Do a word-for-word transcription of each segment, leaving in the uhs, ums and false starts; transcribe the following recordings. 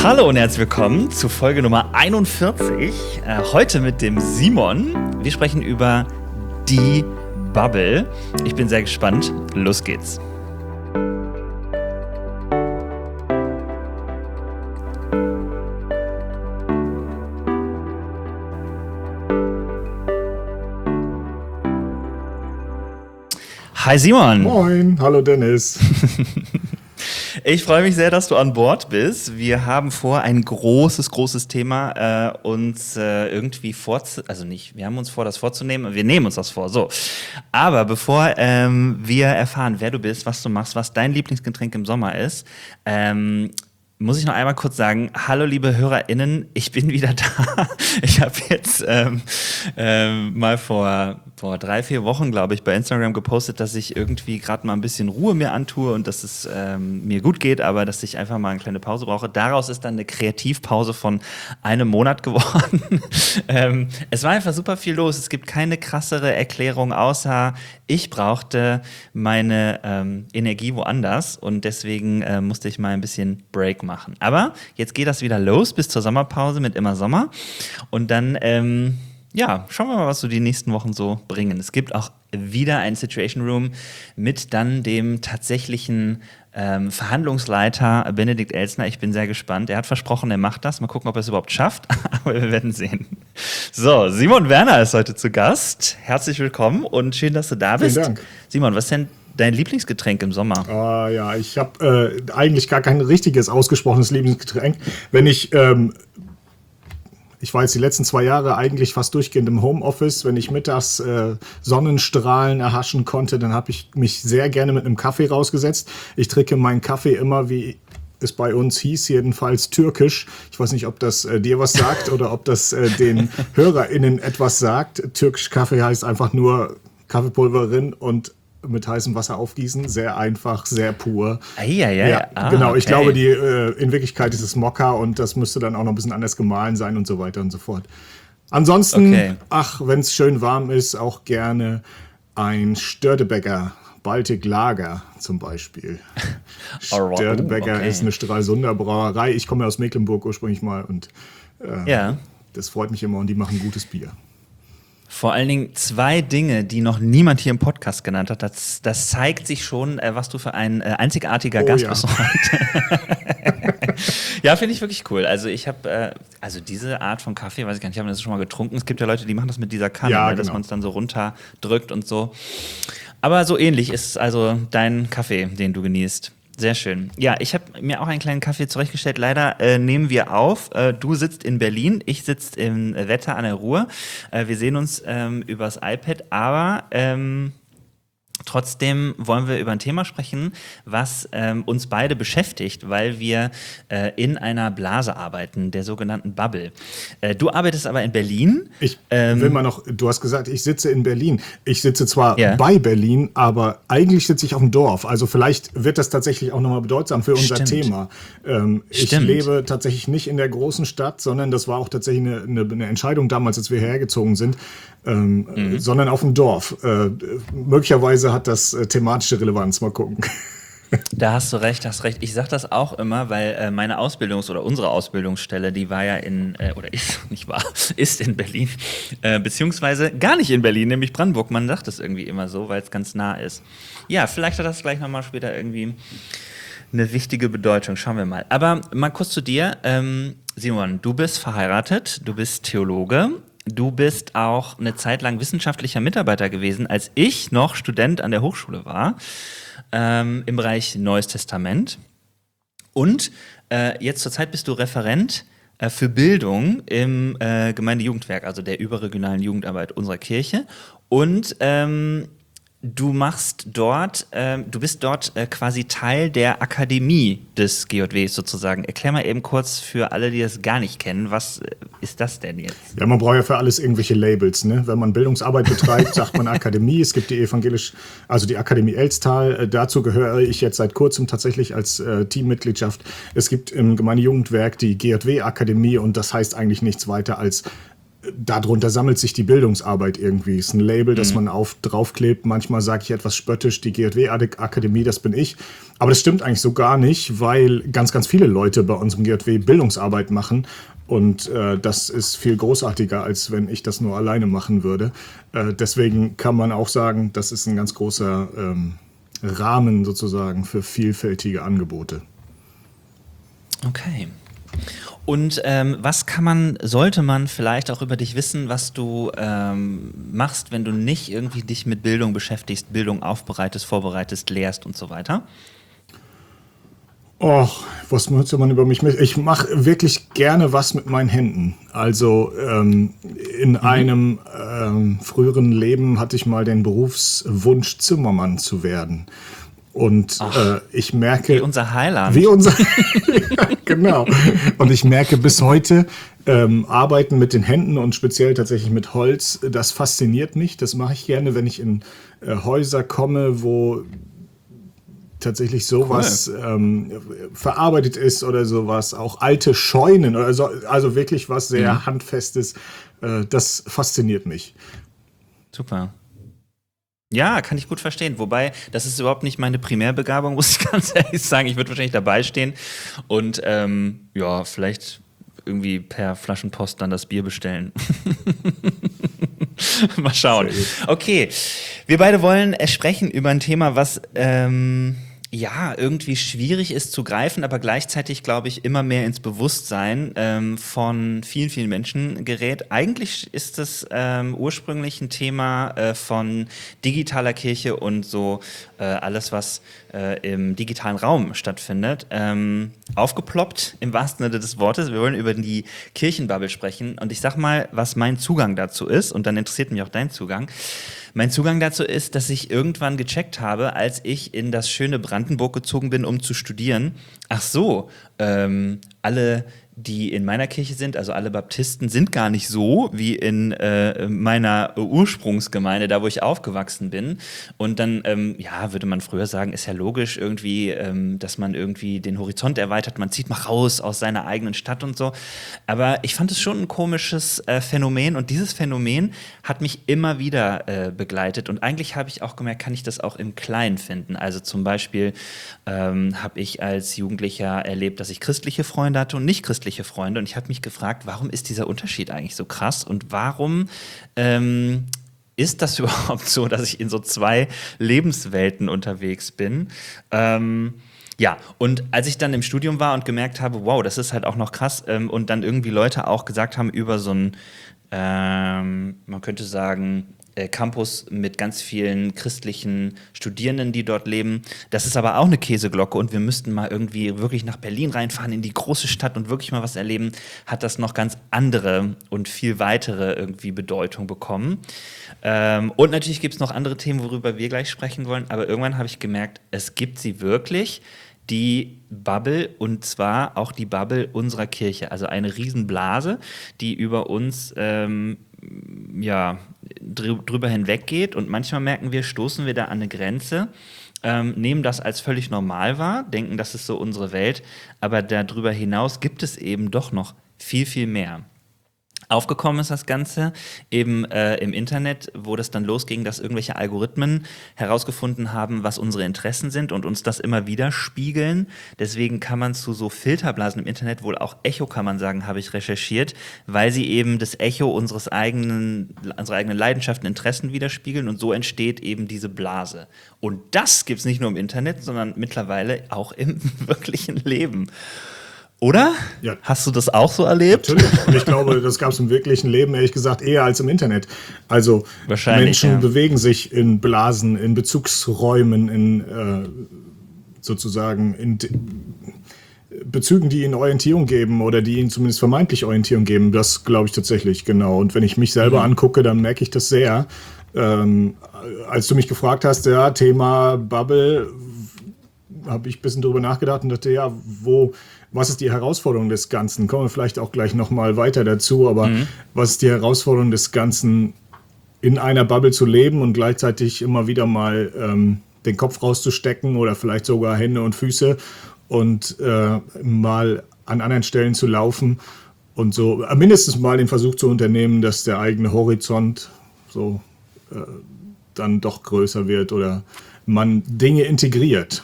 Hallo und herzlich willkommen zu Folge Nummer einundvierzig. Äh, heute mit dem Simon. Wir sprechen über die Bubble. Ich bin sehr gespannt. Los geht's. Hi Simon. Moin, hallo Dennis. Ich freue mich sehr, dass du an Bord bist. Wir haben vor, ein großes, großes Thema äh, uns äh, irgendwie vorzunehmen. Also nicht, wir haben uns vor, das vorzunehmen. Wir nehmen uns das vor, so. Aber bevor ähm, wir erfahren, wer du bist, was du machst, was dein Lieblingsgetränk im Sommer ist, ähm, muss ich noch einmal kurz sagen, hallo liebe HörerInnen, ich bin wieder da. Ich habe jetzt ähm, ähm, mal vor, vor drei, vier Wochen, glaube ich, bei Instagram gepostet, dass ich irgendwie gerade mal ein bisschen Ruhe mir antue und dass es ähm, mir gut geht, aber dass ich einfach mal eine kleine Pause brauche. Daraus ist dann eine Kreativpause von einem Monat geworden. ähm, es war einfach super viel los. Es gibt keine krassere Erklärung, außer ich brauchte meine ähm, Energie woanders und deswegen äh, musste ich mal ein bisschen Break machen. Aber jetzt geht das wieder los bis zur Sommerpause mit Immer Sommer. Und dann, ähm, ja, schauen wir mal, was so die nächsten Wochen so bringen. Es gibt auch wieder ein Situation Room mit dann dem tatsächlichen ähm, Verhandlungsleiter Benedikt Elsner. Ich bin sehr gespannt. Er hat versprochen, er macht das. Mal gucken, ob er es überhaupt schafft. Aber wir werden sehen. So, Simon Werner ist heute zu Gast. Herzlich willkommen und schön, dass du da bist. Vielen Dank. Simon, was ist denn dein Lieblingsgetränk im Sommer? Ah ja, ich habe äh, eigentlich gar kein richtiges ausgesprochenes Lieblingsgetränk. Wenn ich, ähm, ich war jetzt die letzten zwei Jahre eigentlich fast durchgehend im Homeoffice, wenn ich mittags äh, Sonnenstrahlen erhaschen konnte, dann habe ich mich sehr gerne mit einem Kaffee rausgesetzt. Ich trinke meinen Kaffee immer, wie es bei uns hieß, jedenfalls türkisch. Ich weiß nicht, ob das äh, dir was sagt oder ob das äh, den HörerInnen etwas sagt. Türkisch Kaffee heißt einfach nur Kaffeepulver drin und mit heißem Wasser aufgießen, sehr einfach, sehr pur. Ah, ja, ja, ja, ah, genau. okay. Ich glaube, die, äh, in Wirklichkeit ist es Mokka und das müsste dann auch noch ein bisschen anders gemahlen sein und so weiter und so fort. Ansonsten, okay. ach, wenn es schön warm ist, auch gerne ein Störtebeker, Baltic Lager zum Beispiel. Störtebeker okay. ist eine Stralsunder Brauerei. Ich komme ja aus Mecklenburg ursprünglich mal und äh, ja. das freut mich immer und die machen gutes Bier. Vor allen Dingen zwei Dinge, die noch niemand hier im Podcast genannt hat. Das, das zeigt sich schon, äh, was du für ein äh, einzigartiger oh, Gast ja. bist heute. Ja, finde ich wirklich cool. Also ich habe, äh, also diese Art von Kaffee, weiß ich gar nicht, ich habe das schon mal getrunken. Es gibt ja Leute, die machen das mit dieser Kanne, ja, ne, genau. dass man es dann so runterdrückt und so. Aber so ähnlich ist also dein Kaffee, den du genießt. Sehr schön. Ja, ich habe mir auch einen kleinen Kaffee zurechtgestellt. Leider äh, nehmen wir auf. Äh, du sitzt in Berlin, ich sitze im Wetter an der Ruhr. Äh, wir sehen uns ähm, übers iPad, aber ähm, trotzdem wollen wir über ein Thema sprechen, was ähm, uns beide beschäftigt, weil wir äh, in einer Blase arbeiten, der sogenannten Bubble. Äh, du arbeitest aber in Berlin. Ich ähm, will mal noch, du hast gesagt, ich sitze in Berlin. Ich sitze zwar yeah. bei Berlin, aber eigentlich sitze ich auf dem Dorf. Also vielleicht wird das tatsächlich auch nochmal bedeutsam für unser Stimmt. Thema. Ähm, ich Stimmt. lebe tatsächlich nicht in der großen Stadt, sondern das war auch tatsächlich eine, eine, eine Entscheidung damals, als wir hergezogen sind, ähm, mhm. sondern auf dem Dorf. Äh, möglicherweise hat das äh, thematische Relevanz. Mal gucken. Da hast du recht, hast recht. Ich sage das auch immer, weil äh, meine Ausbildungs- oder unsere Ausbildungsstelle, die war ja in, äh, oder ist, nicht wahr, ist in Berlin, äh, beziehungsweise gar nicht in Berlin, nämlich Brandenburg. Man sagt das irgendwie immer so, weil es ganz nah ist. Ja, vielleicht hat das gleich nochmal später irgendwie eine wichtige Bedeutung. Schauen wir mal. Aber mal kurz zu dir. Ähm, Simon, du bist verheiratet, du bist Theologe. Du bist auch eine Zeit lang wissenschaftlicher Mitarbeiter gewesen, als ich noch Student an der Hochschule war, ähm, im Bereich Neues Testament. Und äh, jetzt zurzeit bist du Referent äh, für Bildung im äh, Gemeindejugendwerk, also der überregionalen Jugendarbeit unserer Kirche. Und ähm, du machst dort, ähm, du bist dort äh, quasi Teil der Akademie des G J Ws sozusagen. Erklär mal eben kurz für alle, die das gar nicht kennen, was äh, ist das denn jetzt? Ja, man braucht ja für alles irgendwelche Labels, ne? Wenn man Bildungsarbeit betreibt, sagt man Akademie. Es gibt die evangelisch, also die Akademie Elstal. Äh, dazu gehöre ich jetzt seit kurzem tatsächlich als äh, Teammitgliedschaft. Es gibt im Gemeindejugendwerk die G J W-Akademie und das heißt eigentlich nichts weiter als darunter sammelt sich die Bildungsarbeit irgendwie. Ist ein Label, das Mhm. man auf, draufklebt. Manchmal sage ich etwas spöttisch, die G J W-Akademie, das bin ich. Aber das stimmt eigentlich so gar nicht, weil ganz, ganz viele Leute bei uns im G J W Bildungsarbeit machen. Und äh, das ist viel großartiger, als wenn ich das nur alleine machen würde. Äh, deswegen kann man auch sagen, das ist ein ganz großer ähm, Rahmen sozusagen für vielfältige Angebote. Okay. Und ähm, was kann man, sollte man vielleicht auch über dich wissen, was du ähm, machst, wenn du nicht irgendwie dich mit Bildung beschäftigst, Bildung aufbereitest, vorbereitest, lehrst und so weiter? Och, was müsste man über mich mit? Ich mache wirklich gerne was mit meinen Händen. Also ähm, in mhm. einem ähm, früheren Leben hatte ich mal den Berufswunsch, Zimmermann zu werden. Und äh, ich merke... Wie unser Heiland. Wie unser... ja, genau. Und ich merke bis heute, ähm, Arbeiten mit den Händen und speziell tatsächlich mit Holz, das fasziniert mich. Das mache ich gerne, wenn ich in äh, Häuser komme, wo tatsächlich sowas cool. ähm, verarbeitet ist oder sowas, auch alte Scheunen oder so, also wirklich was sehr mhm. Handfestes, äh, das fasziniert mich. Super. Ja, kann ich gut verstehen. Wobei, das ist überhaupt nicht meine Primärbegabung, muss ich ganz ehrlich sagen. Ich würde wahrscheinlich dabei stehen und ähm, ja, vielleicht irgendwie per Flaschenpost dann das Bier bestellen. Mal schauen. Okay, wir beide wollen sprechen über ein Thema, was ähm, ja irgendwie schwierig ist zu greifen, aber gleichzeitig, glaube ich, immer mehr ins Bewusstsein ähm, von vielen, vielen Menschen gerät. Eigentlich ist es ähm, ursprünglich ein Thema äh, von digitaler Kirche und so äh, alles, was äh, im digitalen Raum stattfindet, ähm, aufgeploppt im wahrsten Sinne des Wortes. Wir wollen über die Kirchenbubble sprechen und ich sag mal, was mein Zugang dazu ist und dann interessiert mich auch dein Zugang. Mein Zugang dazu ist, dass ich irgendwann gecheckt habe, als ich in das schöne Brandenburg gezogen bin, um zu studieren. Ach so, ähm, alle, die in meiner Kirche sind, also alle Baptisten, sind gar nicht so wie in äh, meiner Ursprungsgemeinde, da wo ich aufgewachsen bin. Und dann, ähm, ja, würde man früher sagen, ist ja logisch irgendwie, ähm, dass man irgendwie den Horizont erweitert, man zieht mal raus aus seiner eigenen Stadt und so. Aber ich fand es schon ein komisches äh, Phänomen und dieses Phänomen hat mich immer wieder äh, begleitet. Und eigentlich habe ich auch gemerkt, kann ich das auch im Kleinen finden. Also zum Beispiel ähm, habe ich als Jugendlicher erlebt, dass ich christliche Freunde hatte und nicht christliche Freunde. Und ich habe mich gefragt, warum ist dieser Unterschied eigentlich so krass? Und warum ähm, ist das überhaupt so, dass ich in so zwei Lebenswelten unterwegs bin? Ähm, ja, und als ich dann im Studium war und gemerkt habe, wow, das ist halt auch noch krass, ähm, und dann irgendwie Leute auch gesagt haben über so ein, ähm, man könnte sagen, Campus mit ganz vielen christlichen Studierenden, die dort leben. Das ist aber auch eine Käseglocke und wir müssten mal irgendwie wirklich nach Berlin reinfahren, in die große Stadt und wirklich mal was erleben, hat das noch ganz andere und viel weitere irgendwie Bedeutung bekommen. Ähm, und natürlich gibt es noch andere Themen, worüber wir gleich sprechen wollen, aber irgendwann habe ich gemerkt, es gibt sie wirklich, die Bubble, und zwar auch die Bubble unserer Kirche, also eine Riesenblase, die über uns ähm, ja, drüber hinweggeht und manchmal merken wir, stoßen wir da an eine Grenze, ähm, nehmen das als völlig normal wahr, denken, das ist so unsere Welt, aber darüber hinaus gibt es eben doch noch viel, viel mehr. Aufgekommen ist das Ganze eben äh, im Internet, wo das dann losging, dass irgendwelche Algorithmen herausgefunden haben, was unsere Interessen sind und uns das immer wieder spiegeln. Deswegen kann man zu so Filterblasen im Internet, wohl auch Echo kann man sagen, habe ich recherchiert, weil sie eben das Echo unseres eigenen, unserer eigenen Leidenschaften, Interessen widerspiegeln und so entsteht eben diese Blase. Und das gibt's nicht nur im Internet, sondern mittlerweile auch im wirklichen Leben. Oder? Ja. Hast du das auch so erlebt? Natürlich. Und ich glaube, das gab es im wirklichen Leben, ehrlich gesagt, eher als im Internet. Also Menschen ja. bewegen sich in Blasen, in Bezugsräumen, in äh, sozusagen in D- Bezügen, die ihnen Orientierung geben oder die ihnen zumindest vermeintlich Orientierung geben. Das glaube ich tatsächlich, genau. Und wenn ich mich selber mhm. angucke, dann merke ich das sehr. Ähm, als du mich gefragt hast, ja, Thema Bubble, habe ich ein bisschen drüber nachgedacht und dachte, ja, wo... Was ist die Herausforderung des Ganzen? Kommen wir vielleicht auch gleich nochmal weiter dazu, aber mhm. was ist die Herausforderung des Ganzen, in einer Bubble zu leben und gleichzeitig immer wieder mal ähm, den Kopf rauszustecken oder vielleicht sogar Hände und Füße und äh, mal an anderen Stellen zu laufen und so äh, mindestens mal den Versuch zu unternehmen, dass der eigene Horizont so äh, dann doch größer wird oder man Dinge integriert.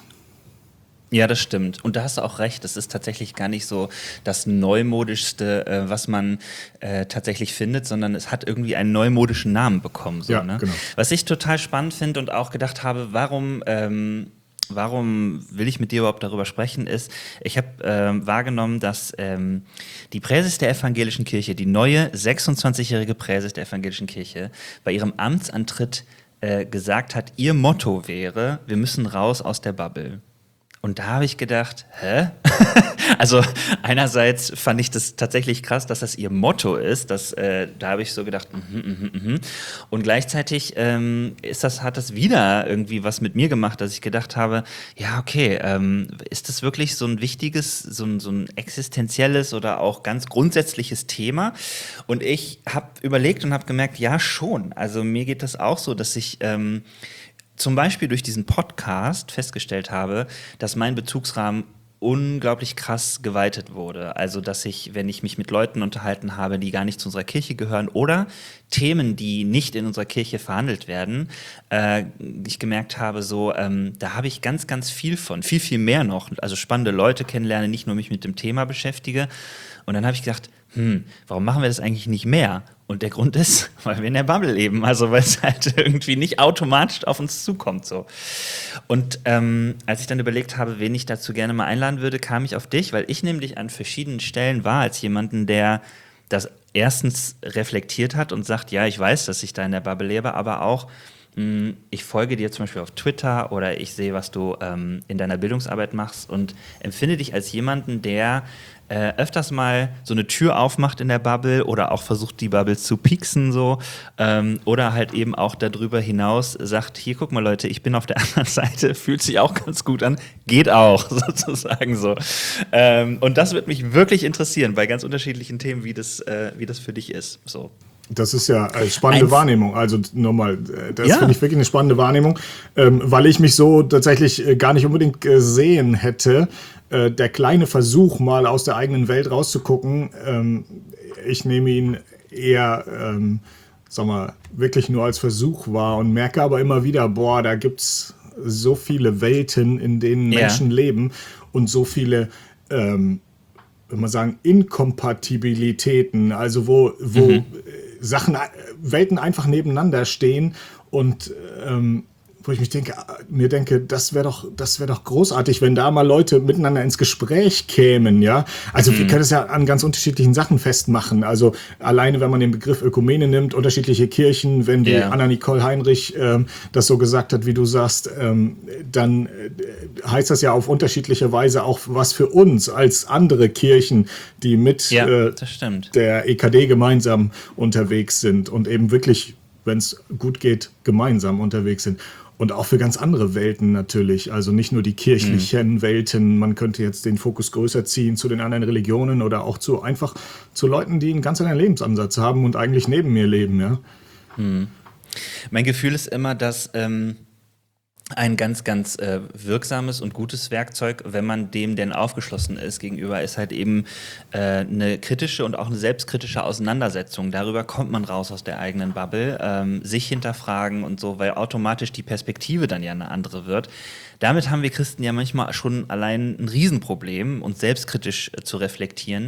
Ja, das stimmt. Und da hast du auch recht. Es ist tatsächlich gar nicht so das Neumodischste, äh, was man äh, tatsächlich findet, sondern es hat irgendwie einen neumodischen Namen bekommen. So, ja, ne? Genau. Was ich total spannend finde und auch gedacht habe, warum, ähm, warum will ich mit dir überhaupt darüber sprechen, ist, ich habe ähm, wahrgenommen, dass ähm, die Präses der Evangelischen Kirche, die neue sechsundzwanzigjährige Präses der Evangelischen Kirche, bei ihrem Amtsantritt äh, gesagt hat, ihr Motto wäre, wir müssen raus aus der Bubble. Und da habe ich gedacht, hä? Also einerseits fand ich das tatsächlich krass, dass das ihr Motto ist. Dass, äh, da habe ich so gedacht, mhm, mhm, mhm. Und gleichzeitig ähm, ist das, hat das wieder irgendwie was mit mir gemacht, dass ich gedacht habe, ja, okay, ähm, ist das wirklich so ein wichtiges, so ein, so ein existenzielles oder auch ganz grundsätzliches Thema? Und ich habe überlegt und habe gemerkt, ja, schon. Also mir geht das auch so, dass ich ähm, zum Beispiel durch diesen Podcast festgestellt habe, dass mein Bezugsrahmen unglaublich krass geweitet wurde. Also, dass ich, wenn ich mich mit Leuten unterhalten habe, die gar nicht zu unserer Kirche gehören oder Themen, die nicht in unserer Kirche verhandelt werden, äh, ich gemerkt habe, so, ähm, da habe ich ganz, ganz viel von, viel, viel mehr noch. Also spannende Leute kennenlerne, nicht nur mich mit dem Thema beschäftige. Und dann habe ich gedacht, hm, warum machen wir das eigentlich nicht mehr? Und der Grund ist, weil wir in der Bubble leben, also weil es halt irgendwie nicht automatisch auf uns zukommt. So. Und ähm, als ich dann überlegt habe, wen ich dazu gerne mal einladen würde, kam ich auf dich, weil ich nämlich an verschiedenen Stellen war als jemanden, der das erstens reflektiert hat und sagt, ja, ich weiß, dass ich da in der Bubble lebe, aber auch, mh, ich folge dir zum Beispiel auf Twitter oder ich sehe, was du ähm, in deiner Bildungsarbeit machst und empfinde dich als jemanden, der Äh, öfters mal so eine Tür aufmacht in der Bubble oder auch versucht, die Bubble zu pieksen so ähm, oder halt eben auch darüber hinaus sagt, hier, guck mal Leute, ich bin auf der anderen Seite, fühlt sich auch ganz gut an, geht auch, sozusagen so. Ähm, und das wird mich wirklich interessieren bei ganz unterschiedlichen Themen, wie das, äh, wie das für dich ist. So. Das ist ja eine spannende Ein Wahrnehmung. Also nochmal, das ja. finde ich wirklich eine spannende Wahrnehmung, ähm, weil ich mich so tatsächlich äh, gar nicht unbedingt gesehen hätte. Äh, der kleine Versuch, mal aus der eigenen Welt rauszugucken, ähm, ich nehme ihn eher, ähm, sag mal, wirklich nur als Versuch wahr und merke aber immer wieder, boah, da gibt's so viele Welten, in denen Ja. Menschen leben und so viele ähm, wenn man sagen, Inkompatibilitäten, also wo, wo mhm. Sachen, Welten einfach nebeneinander stehen und ähm, wo ich mich denke, mir denke, das wäre doch, das wäre doch großartig, wenn da mal Leute miteinander ins Gespräch kämen, ja. Also mhm. wir können es ja an ganz unterschiedlichen Sachen festmachen. Also alleine, wenn man den Begriff Ökumene nimmt, unterschiedliche Kirchen, wenn die yeah. Anna-Nicole Heinrich ähm, das so gesagt hat, wie du sagst, ähm, dann äh, heißt das ja auf unterschiedliche Weise auch was für uns als andere Kirchen, die mit ja, äh, der E K D gemeinsam unterwegs sind und eben wirklich, wenn es gut geht, gemeinsam unterwegs sind. Und auch für ganz andere Welten natürlich, also nicht nur die kirchlichen mhm. Welten, man könnte jetzt den Fokus größer ziehen zu den anderen Religionen oder auch zu einfach zu Leuten, die einen ganz anderen Lebensansatz haben und eigentlich neben mir leben, ja. Mhm. Mein Gefühl ist immer, dass ähm, ein ganz, ganz äh, wirksames und gutes Werkzeug, wenn man dem denn aufgeschlossen ist gegenüber, ist halt eben äh, eine kritische und auch eine selbstkritische Auseinandersetzung. Darüber kommt man raus aus der eigenen Bubble, ähm, sich hinterfragen und so, weil automatisch die Perspektive dann ja eine andere wird. Damit haben wir Christen ja manchmal schon allein ein Riesenproblem, uns selbstkritisch äh, zu reflektieren.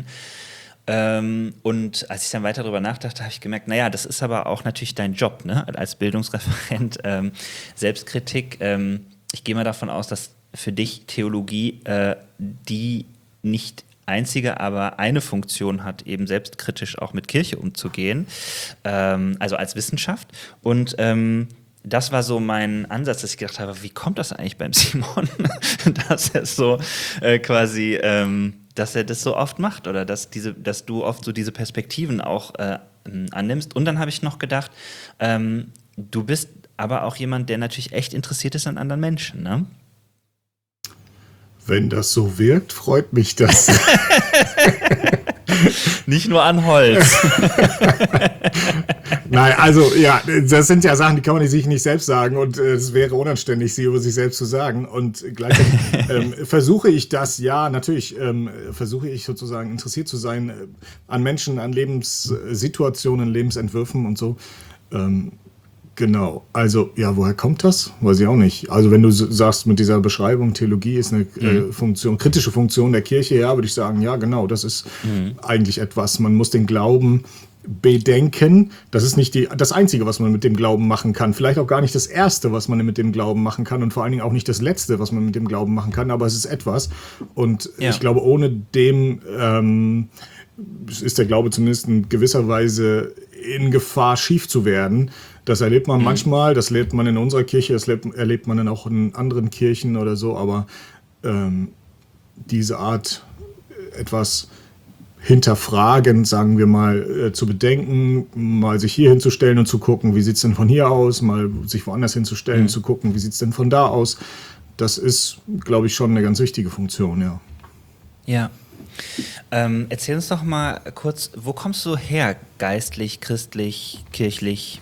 Ähm, und als ich dann weiter darüber nachdachte, habe ich gemerkt, naja, das ist aber auch natürlich dein Job, ne? Als Bildungsreferent, ähm, Selbstkritik. Ähm, ich gehe mal davon aus, dass für dich Theologie äh, die nicht einzige, aber eine Funktion hat, eben selbstkritisch auch mit Kirche umzugehen, ähm, also als Wissenschaft. Und ähm, das war so mein Ansatz, dass ich gedacht habe, wie kommt das eigentlich beim Simon, dass er so äh, quasi... Ähm, dass er das so oft macht oder dass, diese, dass du oft so diese Perspektiven auch äh, annimmst. Und dann habe ich noch gedacht, ähm, du bist aber auch jemand, der natürlich echt interessiert ist an anderen Menschen, ne? Wenn das so wirkt, freut mich das. Nicht nur an Holz. Nein, also ja, das sind ja Sachen, die kann man sich nicht selbst sagen und äh, es wäre unanständig, sie über sich selbst zu sagen. Und gleichzeitig ähm, versuche ich das, ja, natürlich ähm, versuche ich sozusagen interessiert zu sein äh, an Menschen, an Lebenssituationen, Lebensentwürfen und so. Ähm, Genau, also ja, woher kommt das? Weiß ich auch nicht. Also wenn du sagst mit dieser Beschreibung, Theologie ist eine mhm. äh, Funktion, kritische Funktion der Kirche, ja, würde ich sagen, ja genau, das ist mhm. eigentlich etwas. Man muss den Glauben bedenken. Das ist nicht die, das Einzige, was man mit dem Glauben machen kann. Vielleicht auch gar nicht das Erste, was man mit dem Glauben machen kann und vor allen Dingen auch nicht das Letzte, was man mit dem Glauben machen kann, aber es ist etwas. Und ja. ich glaube, ohne dem ähm, ist der Glaube zumindest in gewisser Weise in Gefahr, schief zu werden. Das erlebt man mhm. manchmal, das erlebt man in unserer Kirche, das erlebt, erlebt man dann auch in anderen Kirchen oder so, aber ähm, diese Art etwas hinterfragend, sagen wir mal, äh, zu bedenken, mal sich hier hinzustellen und zu gucken, wie sieht es denn von hier aus, mal sich woanders hinzustellen, mhm. zu gucken, wie sieht es denn von da aus, das ist, glaube ich, schon eine ganz wichtige Funktion, ja. Ja. Ähm, erzähl uns doch mal kurz, wo kommst du her, geistlich, christlich, kirchlich?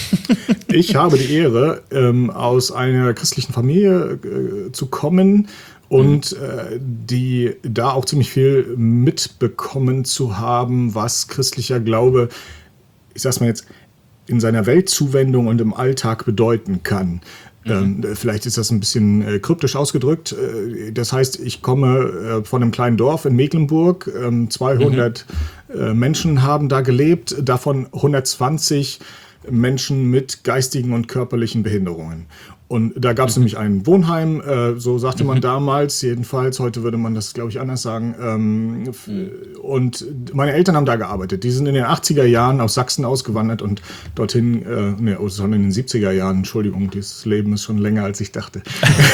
Ich habe die Ehre, ähm, aus einer christlichen Familie äh, zu kommen und äh, die da auch ziemlich viel mitbekommen zu haben, was christlicher Glaube, ich sag's mal jetzt, in seiner Weltzuwendung und im Alltag bedeuten kann. Mhm. Ähm, vielleicht ist das ein bisschen äh, kryptisch ausgedrückt. Äh, das heißt, ich komme äh, von einem kleinen Dorf in Mecklenburg. Ähm, zweihundert mhm. äh, Menschen haben da gelebt, davon hundertzwanzig Menschen mit geistigen und körperlichen Behinderungen. Und da gab es mhm. nämlich ein Wohnheim, äh, so sagte man mhm. damals, jedenfalls, heute würde man das, glaube ich, anders sagen. Ähm, mhm. Und meine Eltern haben da gearbeitet. Die sind in den achtziger Jahren aus Sachsen ausgewandert und dorthin, äh, ne, sondern in den siebziger Jahren, Entschuldigung, dieses Leben ist schon länger, als ich dachte.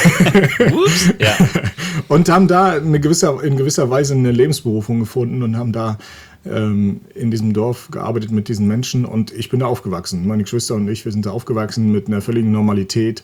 Ups, ja. Und haben da eine gewisse, in gewisser Weise eine Lebensberufung gefunden und haben da in diesem Dorf gearbeitet mit diesen Menschen und ich bin da aufgewachsen. Meine Geschwister und ich, wir sind da aufgewachsen mit einer völligen Normalität.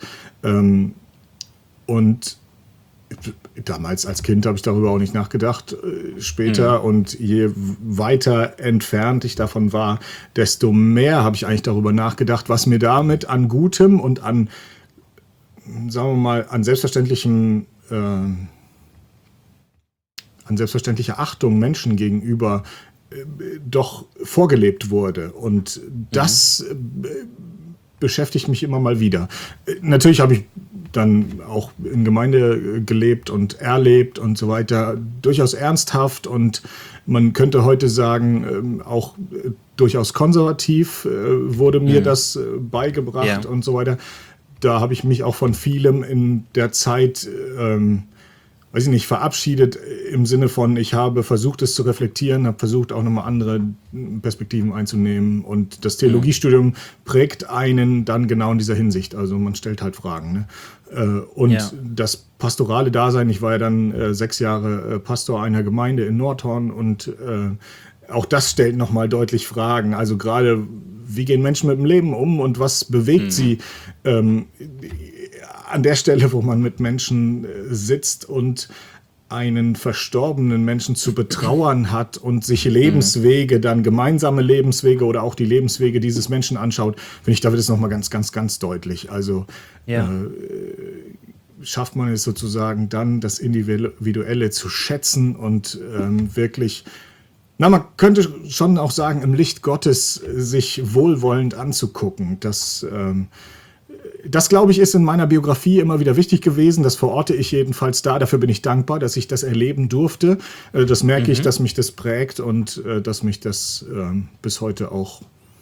Und damals als Kind habe ich darüber auch nicht nachgedacht. Später mhm. und je weiter entfernt ich davon war, desto mehr habe ich eigentlich darüber nachgedacht, was mir damit an Gutem und an, sagen wir mal, an selbstverständlichem äh, an selbstverständlicher Achtung Menschen gegenüber doch vorgelebt wurde. Und das mhm. beschäftigt mich immer mal wieder. Natürlich habe ich dann auch in Gemeinde gelebt und erlebt und so weiter. Durchaus ernsthaft und man könnte heute sagen, auch durchaus konservativ wurde mir mhm. das beigebracht ja. und so weiter. Da habe ich mich auch von vielem in der Zeit ähm, weiß ich nicht, verabschiedet im Sinne von, ich habe versucht, es zu reflektieren, habe versucht, auch nochmal andere Perspektiven einzunehmen. Und das Theologiestudium prägt einen dann genau in dieser Hinsicht. Also man stellt halt Fragen. Ne? Und ja. das pastorale Dasein, ich war ja dann sechs Jahre Pastor einer Gemeinde in Nordhorn und auch das stellt nochmal deutlich Fragen. Also gerade, wie gehen Menschen mit dem Leben um und was bewegt mhm. sie? Ähm, an der Stelle, wo man mit Menschen sitzt und einen verstorbenen Menschen zu betrauern hat und sich Lebenswege, dann gemeinsame Lebenswege oder auch die Lebenswege dieses Menschen anschaut, finde ich, da wird es nochmal ganz, ganz, ganz deutlich. Also ja. äh, schafft man es sozusagen dann, das Individuelle zu schätzen und ähm, wirklich, na, man könnte schon auch sagen, im Licht Gottes sich wohlwollend anzugucken. Das ähm, Das, glaube ich, ist in meiner Biografie immer wieder wichtig gewesen. Das verorte ich jedenfalls da. Dafür bin ich dankbar, dass ich das erleben durfte. Das merke mhm. ich, dass mich das prägt und dass mich das ähm, bis heute auch,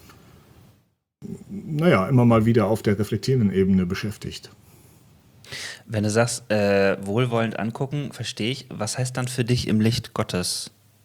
naja, immer mal wieder auf der reflektierenden Ebene beschäftigt. Wenn du sagst, äh, wohlwollend angucken, verstehe ich. Was heißt dann für dich im Licht Gottes?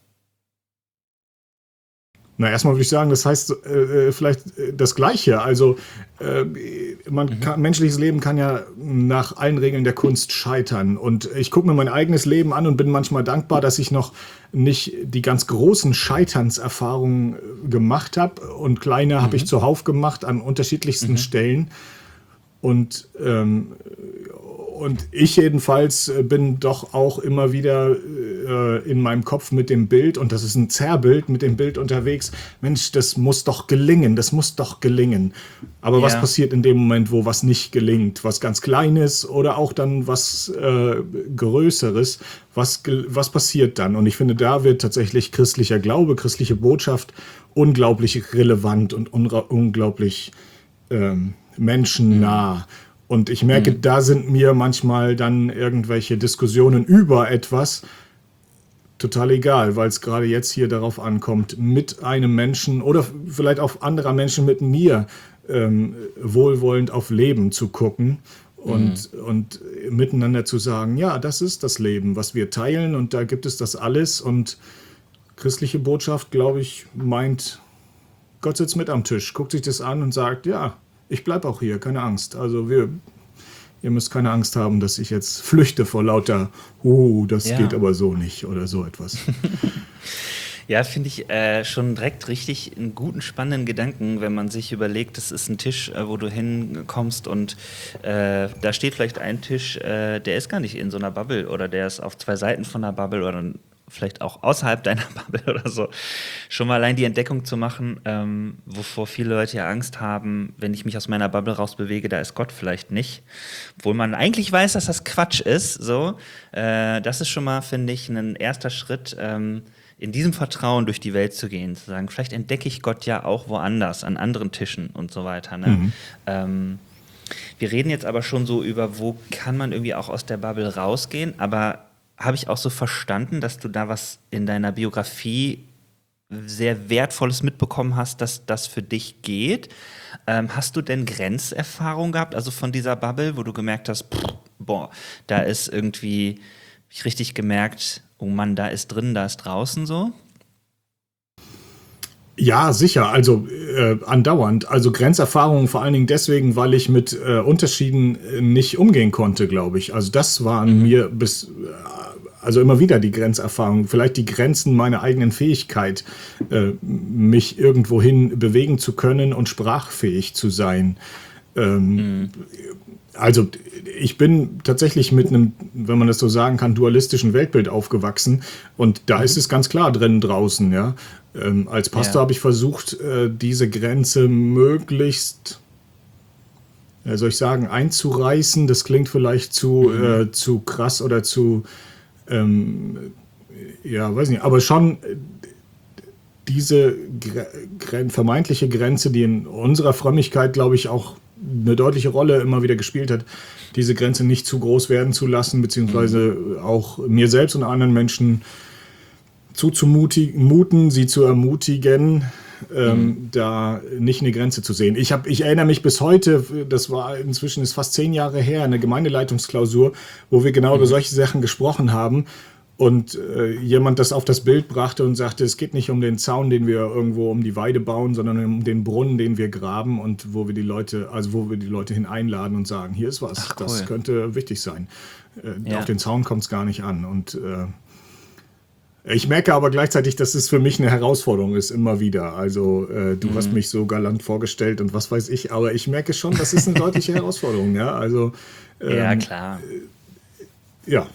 Na, erstmal würde ich sagen, das heißt äh, vielleicht das Gleiche. Also äh, man mhm. kann, menschliches Leben kann ja nach allen Regeln der Kunst scheitern. Und ich gucke mir mein eigenes Leben an und bin manchmal dankbar, dass ich noch nicht die ganz großen Scheiternserfahrungen gemacht habe. Und kleine mhm. habe ich zuhauf gemacht an unterschiedlichsten mhm. Stellen. Und, ähm, und ich jedenfalls bin doch auch immer wieder äh, in meinem Kopf mit dem Bild, und das ist ein Zerrbild, mit dem Bild unterwegs. Mensch, das muss doch gelingen, das muss doch gelingen. Aber ja. was passiert in dem Moment, wo was nicht gelingt? Was ganz Kleines oder auch dann was äh, Größeres? Was, was passiert dann? Und ich finde, da wird tatsächlich christlicher Glaube, christliche Botschaft unglaublich relevant und unra- unglaublich ähm, menschennah. Mhm. Und ich merke, mhm. da sind mir manchmal dann irgendwelche Diskussionen über etwas total egal, weil es gerade jetzt hier darauf ankommt, mit einem Menschen oder vielleicht auch anderer Menschen mit mir ähm, wohlwollend auf Leben zu gucken und, mhm. und miteinander zu sagen, ja, das ist das Leben, was wir teilen, und da gibt es das alles. Und christliche Botschaft, glaube ich, meint, Gott sitzt mit am Tisch, guckt sich das an und sagt, ja, ich bleibe auch hier, keine Angst. Also wir, ihr müsst keine Angst haben, dass ich jetzt flüchte vor lauter, oh, das ja. geht aber so nicht oder so etwas. Ja, finde ich äh, schon direkt richtig einen guten, spannenden Gedanken, wenn man sich überlegt, das ist ein Tisch, äh, wo du hinkommst und äh, da steht vielleicht ein Tisch, äh, der ist gar nicht in so einer Bubble oder der ist auf zwei Seiten von einer Bubble oder vielleicht auch außerhalb deiner Bubble oder so. Schon mal allein die Entdeckung zu machen, ähm, wovor viele Leute ja Angst haben, wenn ich mich aus meiner Bubble rausbewege, da ist Gott vielleicht nicht. Obwohl man eigentlich weiß, dass das Quatsch ist. So, äh, das ist schon mal, finde ich, ein erster Schritt, ähm, in diesem Vertrauen durch die Welt zu gehen, zu sagen, vielleicht entdecke ich Gott ja auch woanders, an anderen Tischen und so weiter. Ne? Mhm. Ähm, wir reden jetzt aber schon so über, wo kann man irgendwie auch aus der Bubble rausgehen, aber habe ich auch so verstanden, dass du da was in deiner Biografie sehr Wertvolles mitbekommen hast, dass das für dich geht. Ähm, hast du denn Grenzerfahrung gehabt, also von dieser Bubble, wo du gemerkt hast, pff, boah, da ist irgendwie, hab ich richtig gemerkt, oh Mann, da ist drin, da ist draußen so? Ja, sicher, also äh, andauernd. Also Grenzerfahrungen vor allen Dingen deswegen, weil ich mit äh, Unterschieden äh, nicht umgehen konnte, glaube ich. Also das waren mhm. mir bis, äh, also immer wieder die Grenzerfahrungen, vielleicht die Grenzen meiner eigenen Fähigkeit, äh, mich irgendwohin bewegen zu können und sprachfähig zu sein. Ähm, mhm. Also ich bin tatsächlich mit einem, wenn man das so sagen kann, dualistischen Weltbild aufgewachsen, und da mhm. ist es ganz klar drin draußen, ja. Ähm, als Pastor ja. habe ich versucht, äh, diese Grenze möglichst, äh, soll ich sagen, einzureißen. Das klingt vielleicht zu, mhm. äh, zu krass oder zu, ähm, ja, weiß nicht, aber schon diese gre- vermeintliche Grenze, die in unserer Frömmigkeit, glaube ich, auch eine deutliche Rolle immer wieder gespielt hat, diese Grenze nicht zu groß werden zu lassen, beziehungsweise mhm. auch mir selbst und anderen Menschen zuzumuten, sie zu ermutigen, ähm, mhm. da nicht eine Grenze zu sehen. Ich, hab, ich erinnere mich bis heute, das war inzwischen ist fast zehn Jahre her, eine Gemeindeleitungsklausur, wo wir genau mhm. über solche Sachen gesprochen haben. Und äh, jemand das auf das Bild brachte und sagte, es geht nicht um den Zaun, den wir irgendwo um die Weide bauen, sondern um den Brunnen, den wir graben und wo wir die Leute, also wo wir die Leute hineinladen und sagen, hier ist was, Ach, cool. das könnte wichtig sein. Äh, ja. Auf den Zaun kommt es gar nicht an. Und äh, ich merke aber gleichzeitig, dass es für mich eine Herausforderung ist, immer wieder. Also äh, du mhm. hast mich so galant vorgestellt und was weiß ich, aber ich merke schon, das ist eine deutliche Herausforderung. Ja, also ähm, ja klar. Äh, ja.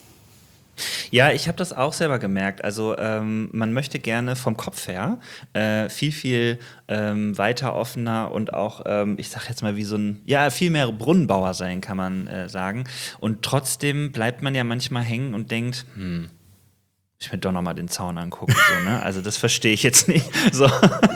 Ja, ich habe das auch selber gemerkt. Also ähm, man möchte gerne vom Kopf her äh, viel, viel ähm, weiter, offener und auch, ähm, ich sag jetzt mal, wie so ein, ja, viel mehr Brunnenbauer sein, kann man äh, sagen. Und trotzdem bleibt man ja manchmal hängen und denkt, hm, ich will doch noch mal den Zaun angucken. So, ne? Also das verstehe ich jetzt nicht. So.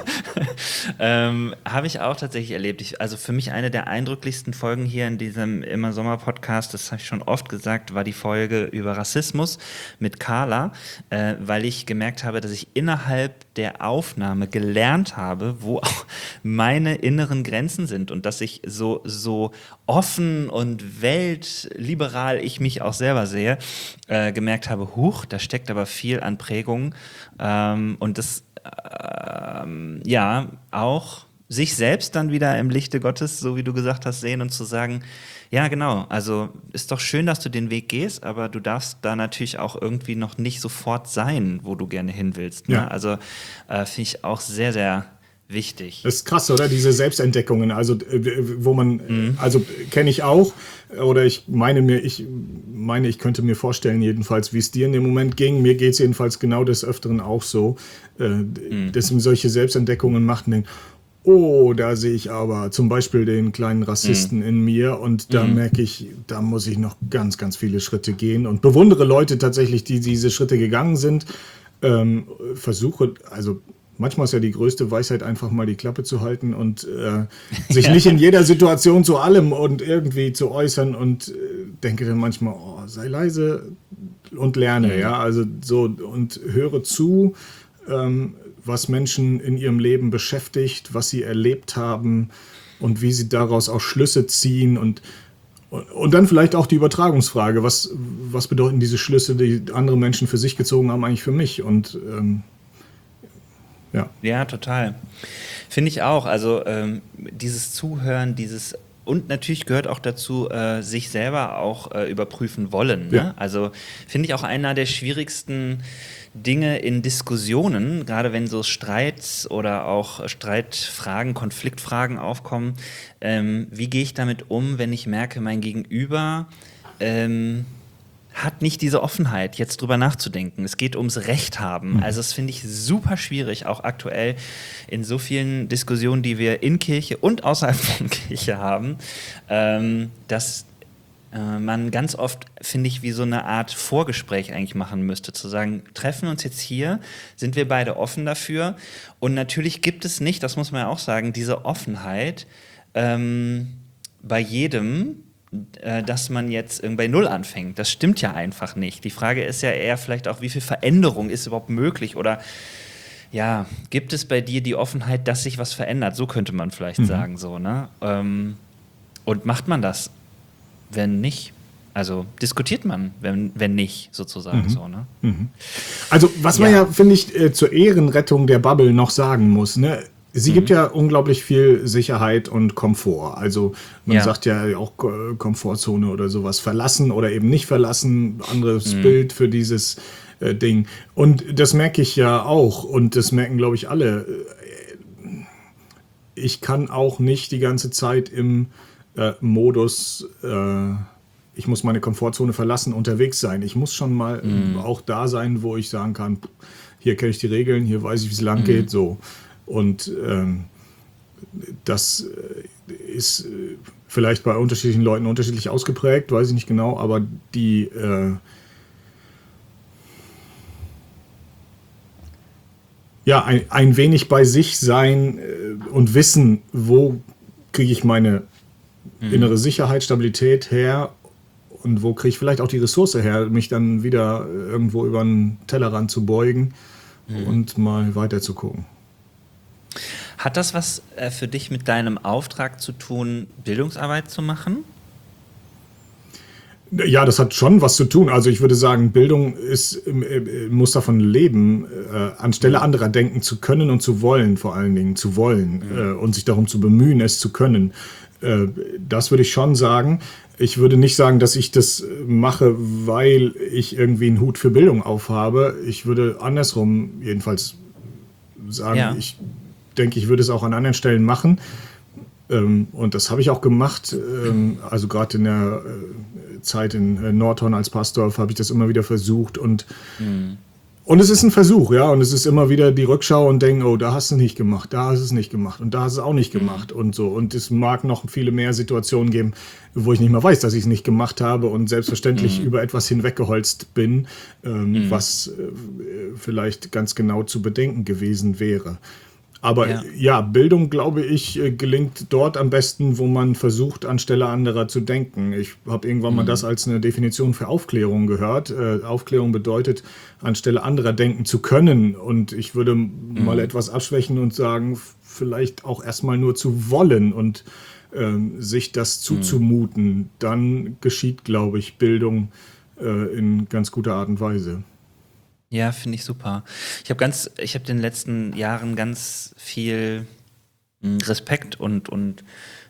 ähm, habe ich auch tatsächlich erlebt. Ich, also für mich eine der eindrücklichsten Folgen hier in diesem Immer Sommer Podcast, das habe ich schon oft gesagt, war die Folge über Rassismus mit Carla, äh, weil ich gemerkt habe, dass ich innerhalb der Aufnahme gelernt habe, wo auch meine inneren Grenzen sind und dass ich so, so offen und weltliberal ich mich auch selber sehe, äh, gemerkt habe, huch, da steckt aber viel an Prägung ähm, und das ähm, ja auch sich selbst dann wieder im Lichte Gottes, so wie du gesagt hast, sehen und zu sagen, ja genau, also ist doch schön, dass du den Weg gehst, aber du darfst da natürlich auch irgendwie noch nicht sofort sein, wo du gerne hin willst. Ne? Ja. Also äh, finde ich auch sehr, sehr wichtig. Das ist krass, oder? Diese Selbstentdeckungen, also äh, wo man, Mhm. also kenne ich auch, oder ich meine mir, ich meine, ich könnte mir vorstellen, jedenfalls, wie es dir in dem Moment ging. Mir geht es jedenfalls genau des Öfteren auch so, äh, Mhm. dass man solche Selbstentdeckungen macht und denkt, oh, da sehe ich aber zum Beispiel den kleinen Rassisten Mhm. in mir und da Mhm. merke ich, da muss ich noch ganz, ganz viele Schritte gehen und bewundere Leute tatsächlich, die diese Schritte gegangen sind. Ähm, versuche, also manchmal ist ja die größte Weisheit, einfach mal die Klappe zu halten und äh, sich Ja. nicht in jeder Situation zu allem und irgendwie zu äußern und äh, denke dann manchmal, oh, sei leise und lerne, Mhm. ja, also so und höre zu, ähm, was Menschen in ihrem Leben beschäftigt, was sie erlebt haben und wie sie daraus auch Schlüsse ziehen und und und dann vielleicht auch die Übertragungsfrage, was, was bedeuten diese Schlüsse, die andere Menschen für sich gezogen haben, eigentlich für mich? Und ähm, ja. Ja, total. Finde ich auch. Also ähm, dieses Zuhören, dieses und natürlich gehört auch dazu, äh, sich selber auch äh, überprüfen wollen. Ja. Ne? Also finde ich auch einer der schwierigsten Dinge in Diskussionen, gerade wenn so Streits oder auch Streitfragen, Konfliktfragen aufkommen. Ähm, wie gehe ich damit um, wenn ich merke, mein Gegenüber ähm, hat nicht diese Offenheit, jetzt drüber nachzudenken. Es geht ums Recht haben. Also das finde ich super schwierig, auch aktuell in so vielen Diskussionen, die wir in Kirche und außerhalb von Kirche haben, ähm, dass äh, man ganz oft, finde ich, wie so eine Art Vorgespräch eigentlich machen müsste, zu sagen, treffen wir uns jetzt hier, sind wir beide offen dafür? Und natürlich gibt es nicht, das muss man ja auch sagen, diese Offenheit ähm, bei jedem, äh, dass man jetzt bei Null anfängt. Das stimmt ja einfach nicht. Die Frage ist ja eher vielleicht auch, wie viel Veränderung ist überhaupt möglich oder ja, gibt es bei dir die Offenheit, dass sich was verändert? So könnte man vielleicht Mhm. sagen, so, ne? Ähm, und macht man das, wenn nicht? Also diskutiert man, wenn, wenn nicht, sozusagen so, ne? Also, was man Ja. ja, finde ich, äh, zur Ehrenrettung der Bubble noch sagen muss, ne? Sie gibt ja unglaublich viel Sicherheit und Komfort. Also man Ja. sagt ja auch äh, Komfortzone oder sowas verlassen oder eben nicht verlassen. Anderes Bild für dieses äh, Ding. Und das merke ich ja auch und das merken, glaube ich, alle. Ich kann auch nicht die ganze Zeit im äh, Modus, äh, ich muss meine Komfortzone verlassen, unterwegs sein. Ich muss schon mal äh, auch da sein, wo ich sagen kann, hier kenne ich die Regeln, hier weiß ich, wie es lang geht, so. Und ähm, das äh, ist äh, vielleicht bei unterschiedlichen Leuten unterschiedlich ausgeprägt, weiß ich nicht genau, aber die äh, ja, ein, ein wenig bei sich sein äh, und wissen, wo kriege ich meine innere Sicherheit, Stabilität her und wo kriege ich vielleicht auch die Ressource her, mich dann wieder irgendwo über den Tellerrand zu beugen und mal weiter zu gucken. Hat das was äh, für dich mit deinem Auftrag zu tun, Bildungsarbeit zu machen? Ja, das hat schon was zu tun. Also ich würde sagen, Bildung ist, äh, muss davon leben, äh, anstelle anderer denken zu können und zu wollen, vor allen Dingen zu wollen äh, und sich darum zu bemühen, es zu können. Äh, das würde ich schon sagen. Ich würde nicht sagen, dass ich das mache, weil ich irgendwie einen Hut für Bildung aufhabe. Ich würde andersrum jedenfalls sagen, Ja. ich denke, ich würde es auch an anderen Stellen machen. Ähm, und das habe ich auch gemacht. Ähm, also gerade in der äh, Zeit in äh, Nordhorn als Pastor habe ich das immer wieder versucht. Und, und es ist ein Versuch, ja. Und es ist immer wieder die Rückschau und denken, oh, da hast du es nicht gemacht, da hast du es nicht gemacht und da hast du es auch nicht gemacht und so. Und es mag noch viele mehr Situationen geben, wo ich nicht mehr weiß, dass ich es nicht gemacht habe und selbstverständlich über etwas hinweggeholzt bin, ähm, was äh, vielleicht ganz genau zu bedenken gewesen wäre. Aber Ja. ja. Bildung, glaube ich, äh, gelingt dort am besten, wo man versucht, anstelle anderer zu denken. Ich habe irgendwann mal das als eine Definition für Aufklärung gehört. Äh, Aufklärung bedeutet, anstelle anderer denken zu können. Und ich würde mal etwas abschwächen und sagen, f- vielleicht auch erstmal nur zu wollen und ähm, sich das zuzumuten. Dann geschieht, glaube ich, Bildung äh, in ganz guter Art und Weise. Ja, finde ich super. Ich habe ganz, ich habe in den letzten Jahren ganz viel mh, Respekt und, und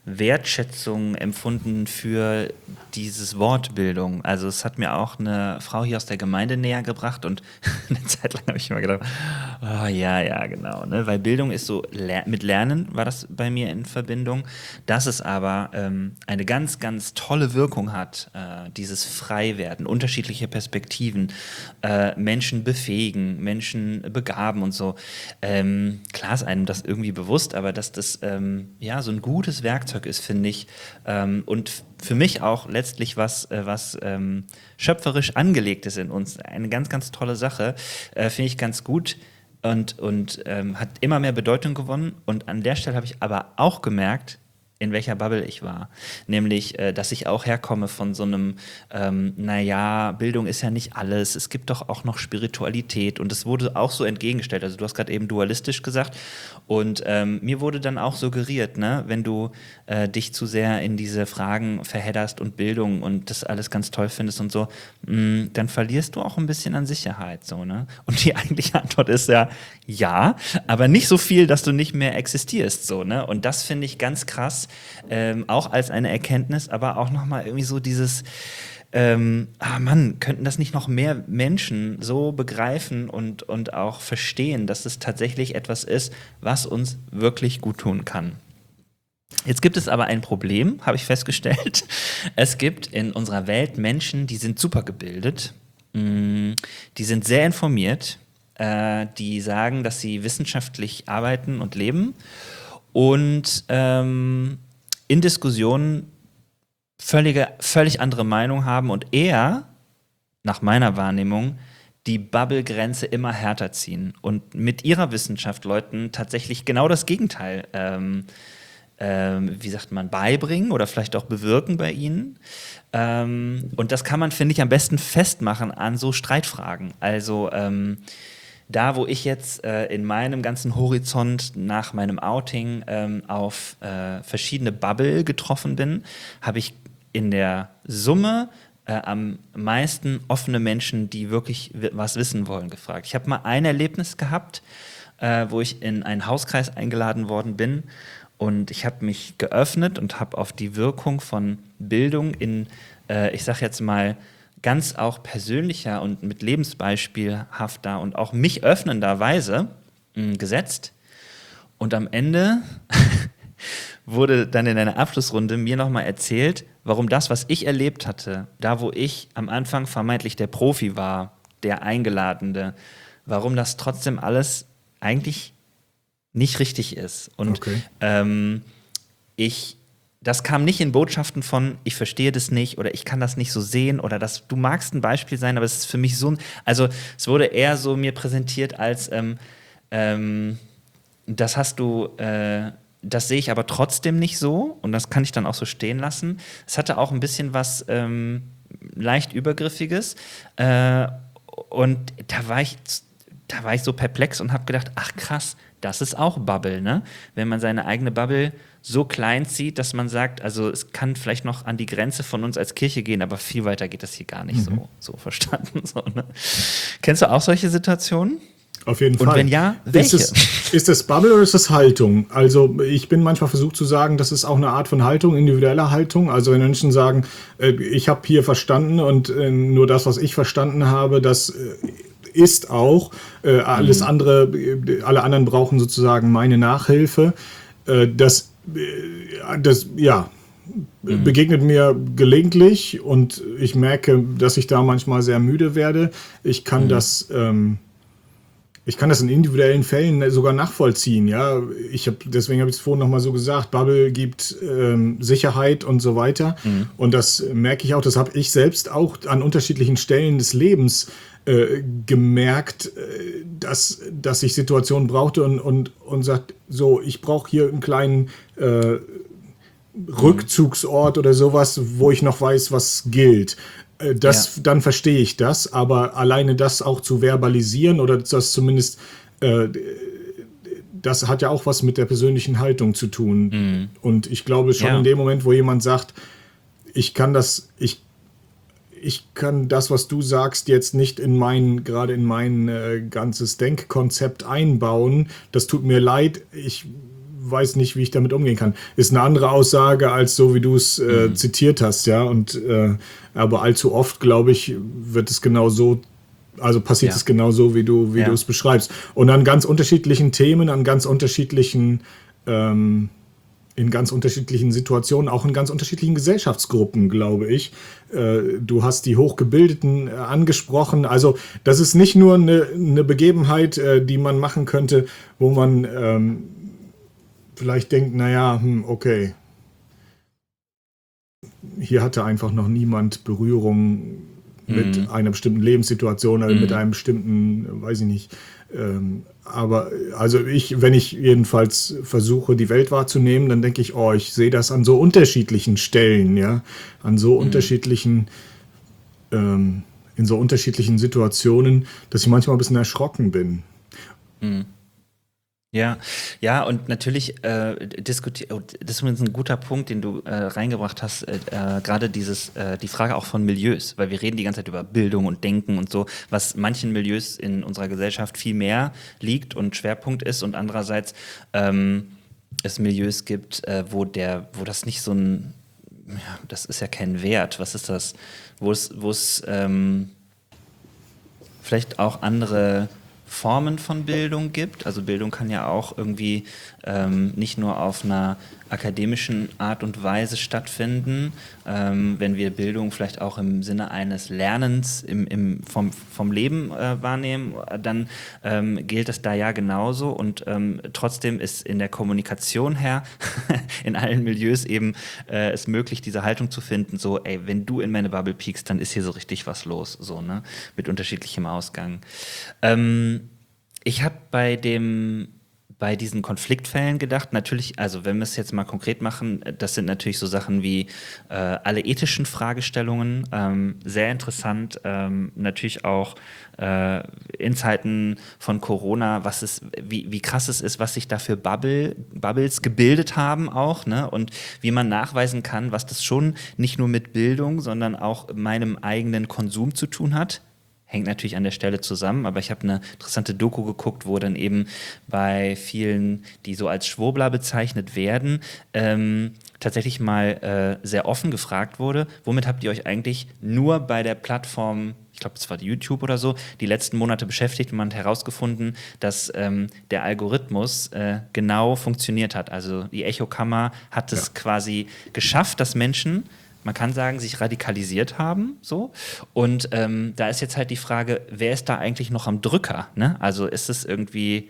Wertschätzung empfunden für dieses Wort Bildung. Also es hat mir auch eine Frau hier aus der Gemeinde näher gebracht und eine Zeit lang habe ich immer gedacht, oh ja, ja, genau, ne? Weil Bildung ist so, ler- mit Lernen war das bei mir in Verbindung, dass es aber ähm, eine ganz, ganz tolle Wirkung hat, äh, dieses Freiwerden, unterschiedliche Perspektiven, äh, Menschen befähigen, Menschen begaben und so. Ähm, klar ist einem das irgendwie bewusst, aber dass das ähm, ja so ein gutes Werkzeug ist, finde ich, ähm, und f- für mich auch letztlich was, äh, was ähm, schöpferisch angelegt ist in uns. Eine ganz, ganz tolle Sache, äh, finde ich ganz gut und, und ähm, hat immer mehr Bedeutung gewonnen. Und an der Stelle habe ich aber auch gemerkt, in welcher Bubble ich war. Nämlich, äh, dass ich auch herkomme von so einem, ähm, naja, Bildung ist ja nicht alles, es gibt doch auch noch Spiritualität und es wurde auch so entgegengestellt. Also du hast gerade eben dualistisch gesagt und ähm, mir wurde dann auch suggeriert, ne, wenn du äh, dich zu sehr in diese Fragen verhedderst und Bildung und das alles ganz toll findest und so, mh, dann verlierst du auch ein bisschen an Sicherheit. So, ne? Und die eigentliche Antwort ist ja, ja, aber nicht so viel, dass du nicht mehr existierst. So, ne? Und das finde ich ganz krass, ähm, auch als eine Erkenntnis, aber auch nochmal irgendwie so dieses, ähm, ah Mann, könnten das nicht noch mehr Menschen so begreifen und, und auch verstehen, dass es tatsächlich etwas ist, was uns wirklich gut tun kann. Jetzt gibt es aber ein Problem, habe ich festgestellt. Es gibt in unserer Welt Menschen, die sind super gebildet, mh, die sind sehr informiert, äh, die sagen, dass sie wissenschaftlich arbeiten und leben und ähm, in Diskussionen völlige, völlig andere Meinung haben und eher, nach meiner Wahrnehmung, die Bubble-Grenze immer härter ziehen und mit ihrer Wissenschaft Leuten tatsächlich genau das Gegenteil ähm, ähm, wie sagt man, beibringen oder vielleicht auch bewirken bei ihnen. Ähm, und das kann man, finde ich, am besten festmachen an so Streitfragen. Also ähm, da, wo ich jetzt äh, in meinem ganzen Horizont nach meinem Outing ähm, auf äh, verschiedene Bubble getroffen bin, habe ich in der Summe äh, am meisten offene Menschen, die wirklich w- was wissen wollen, gefragt. Ich habe mal ein Erlebnis gehabt, äh, wo ich in einen Hauskreis eingeladen worden bin und ich habe mich geöffnet und habe auf die Wirkung von Bildung in, äh, ich sage jetzt mal, ganz auch persönlicher und mit lebensbeispielhafter und auch mich öffnender Weise mh, gesetzt. Und am Ende wurde dann in einer Abschlussrunde mir nochmal erzählt, warum das, was ich erlebt hatte, da wo ich am Anfang vermeintlich der Profi war, der Eingeladene, warum das trotzdem alles eigentlich nicht richtig ist. Und Okay. ähm, ich das kam nicht in Botschaften von, ich verstehe das nicht oder ich kann das nicht so sehen oder das, du magst ein Beispiel sein, aber es ist für mich so ein, also es wurde eher so mir präsentiert als, ähm, ähm, das hast du, äh, das sehe ich aber trotzdem nicht so und das kann ich dann auch so stehen lassen. Es hatte auch ein bisschen was ähm, leicht Übergriffiges äh, und da war ich, da war ich so perplex und habe gedacht, ach krass, das ist auch Bubble, ne? Wenn man seine eigene Bubble so klein zieht, dass man sagt, also es kann vielleicht noch an die Grenze von uns als Kirche gehen, aber viel weiter geht das hier gar nicht, mhm. so, so verstanden. So, ne? Kennst du auch solche Situationen? Auf jeden Und Fall. wenn ja, welche? Ist es, ist das Bubble oder ist das Haltung? Also ich bin manchmal versucht zu sagen, das ist auch eine Art von Haltung, individueller Haltung. Also wenn Menschen sagen, äh, ich habe hier verstanden und äh, nur das, was ich verstanden habe, das äh, ist auch. Äh, alles mhm. andere, äh, alle anderen brauchen sozusagen meine Nachhilfe. Äh, das, äh, das, ja, mhm. begegnet mir gelegentlich und ich merke, dass ich da manchmal sehr müde werde. Ich kann mhm. das... Ähm, Ich kann das in individuellen Fällen sogar nachvollziehen, ja. Ich habe deswegen habe ich es vorhin noch mal so gesagt, Bubble gibt ähm, Sicherheit und so weiter. Mhm. Und das merke ich auch, das habe ich selbst auch an unterschiedlichen Stellen des Lebens äh, gemerkt, äh, dass, dass ich Situationen brauchte und, und, und sagt, so, ich brauche hier einen kleinen äh, Rückzugsort oder sowas, wo ich noch weiß, was gilt. Das, ja. Dann verstehe ich das, aber alleine das auch zu verbalisieren oder das zumindest, äh, das hat ja auch was mit der persönlichen Haltung zu tun. Mhm. Und ich glaube schon ja. in dem Moment, wo jemand sagt, ich kann das, ich, ich kann das, was du sagst, jetzt nicht in mein, gerade in mein äh, ganzes Denkkonzept einbauen, das tut mir leid, ich weiß nicht, wie ich damit umgehen kann. Ist eine andere Aussage als so, wie du es äh, mhm. zitiert hast, ja. Und äh, aber allzu oft, glaube ich, wird es genau so, also passiert ja. es genau so, wie du, wie ja. du es beschreibst. Und an ganz unterschiedlichen Themen, an ganz unterschiedlichen ähm, in ganz unterschiedlichen Situationen, auch in ganz unterschiedlichen Gesellschaftsgruppen, glaube ich. Äh, du hast die Hochgebildeten äh, angesprochen. Also das ist nicht nur eine, eine Begebenheit, äh, die man machen könnte, wo man ähm, vielleicht denkt, naja, hm, okay, hier hatte einfach noch niemand Berührung mit mhm. einer bestimmten Lebenssituation oder mhm. mit einem bestimmten, weiß ich nicht. Ähm, aber also ich, wenn ich jedenfalls versuche, die Welt wahrzunehmen, dann denke ich, oh, ich sehe das an so unterschiedlichen Stellen, ja, an so mhm. unterschiedlichen, ähm, in so unterschiedlichen Situationen, dass ich manchmal ein bisschen erschrocken bin. Mhm. Ja, ja, und natürlich äh, diskutiert, das ist übrigens ein guter Punkt, den du äh, reingebracht hast, äh, äh, gerade dieses, äh, die Frage auch von Milieus, weil wir reden die ganze Zeit über Bildung und Denken und so, was manchen Milieus in unserer Gesellschaft viel mehr liegt und Schwerpunkt ist und andererseits ähm, es Milieus gibt, äh, wo der, wo das nicht so ein, ja, das ist ja kein Wert, was ist das, wo es, wo es ähm, vielleicht auch andere Formen von Bildung gibt. Also Bildung kann ja auch irgendwie ähm, nicht nur auf einer akademischen Art und Weise stattfinden. Ähm, wenn wir Bildung vielleicht auch im Sinne eines Lernens im, im, vom, vom Leben äh, wahrnehmen, dann ähm, gilt das da ja genauso. Und ähm, trotzdem ist in der Kommunikation her in allen Milieus eben äh, es möglich, diese Haltung zu finden, so, ey, wenn du in meine Bubble piekst, dann ist hier so richtig was los, so, ne, mit unterschiedlichem Ausgang. Ähm, ich habe bei dem bei diesen Konfliktfällen gedacht, natürlich, also wenn wir es jetzt mal konkret machen, das sind natürlich so Sachen wie äh, alle ethischen Fragestellungen, ähm, sehr interessant, ähm, natürlich auch äh, in Zeiten von Corona, was ist, wie, wie krass es ist, was sich da für Bubble, Bubbles gebildet haben auch, ne? Und wie man nachweisen kann, was das schon nicht nur mit Bildung, sondern auch meinem eigenen Konsum zu tun hat. Hängt natürlich an der Stelle zusammen, aber ich habe eine interessante Doku geguckt, wo dann eben bei vielen, die so als Schwurbler bezeichnet werden, ähm, tatsächlich mal äh, sehr offen gefragt wurde, womit habt ihr euch eigentlich nur bei der Plattform, ich glaube, das war YouTube oder so, die letzten Monate beschäftigt und man hat herausgefunden, dass ähm, der Algorithmus äh, genau funktioniert hat. Also die Echokammer hat es ja. quasi geschafft, dass Menschen, man kann sagen, sich radikalisiert haben, so. Und ähm, da ist jetzt halt die Frage, wer ist da eigentlich noch am Drücker, ne? Also ist es irgendwie,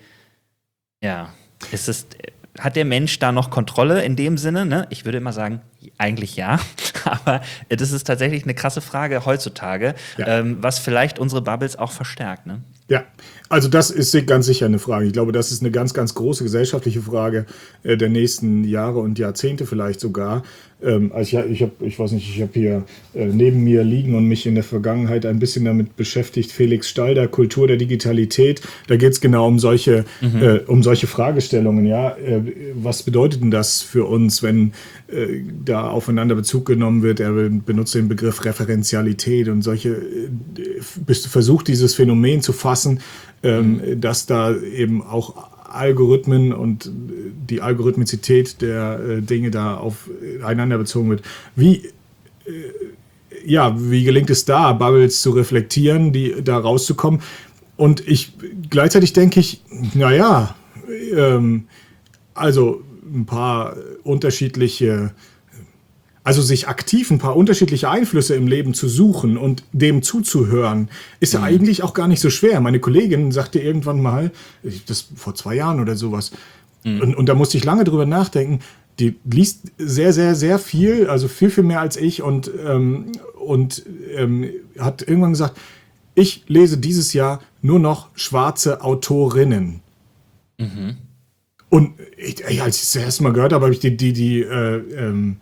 ja, ist es, hat der Mensch da noch Kontrolle in dem Sinne, ne? Ich würde immer sagen, eigentlich ja, aber das ist tatsächlich eine krasse Frage heutzutage, ja. ähm, was vielleicht unsere Bubbles auch verstärkt, ne? Ja, also das ist ganz sicher eine Frage. Ich glaube, das ist eine ganz, ganz große gesellschaftliche Frage äh, der nächsten Jahre und Jahrzehnte vielleicht sogar. Ähm, also ich, ich habe, ich weiß nicht, ich habe hier äh, neben mir liegen und mich in der Vergangenheit ein bisschen damit beschäftigt, Felix Stalder, Kultur der Digitalität. Da geht es genau um solche, mhm. äh, um solche Fragestellungen. Ja, äh, was bedeutet denn das für uns, wenn äh, da aufeinander Bezug genommen wird? Er benutzt den Begriff Referenzialität und solche, äh, versucht dieses Phänomen zu fassen, ähm, mhm. dass da eben auch Algorithmen und die Algorithmizität der äh, Dinge da aufeinander bezogen wird. Wie, äh, ja, wie gelingt es da, Bubbles zu reflektieren, die da rauszukommen? Und ich gleichzeitig denke ich, naja, ähm, also ein paar unterschiedliche, also sich aktiv ein paar unterschiedliche Einflüsse im Leben zu suchen und dem zuzuhören, ist ja mhm. eigentlich auch gar nicht so schwer. Meine Kollegin sagte irgendwann mal, das vor zwei Jahren oder sowas, mhm. und, und da musste ich lange drüber nachdenken, die liest sehr, sehr, sehr viel, also viel, viel mehr als ich und, ähm, und ähm, hat irgendwann gesagt, ich lese dieses Jahr nur noch schwarze Autorinnen. Mhm. Und ich, als ich es das erste Mal gehört habe, habe ich die, die, die äh, ähm,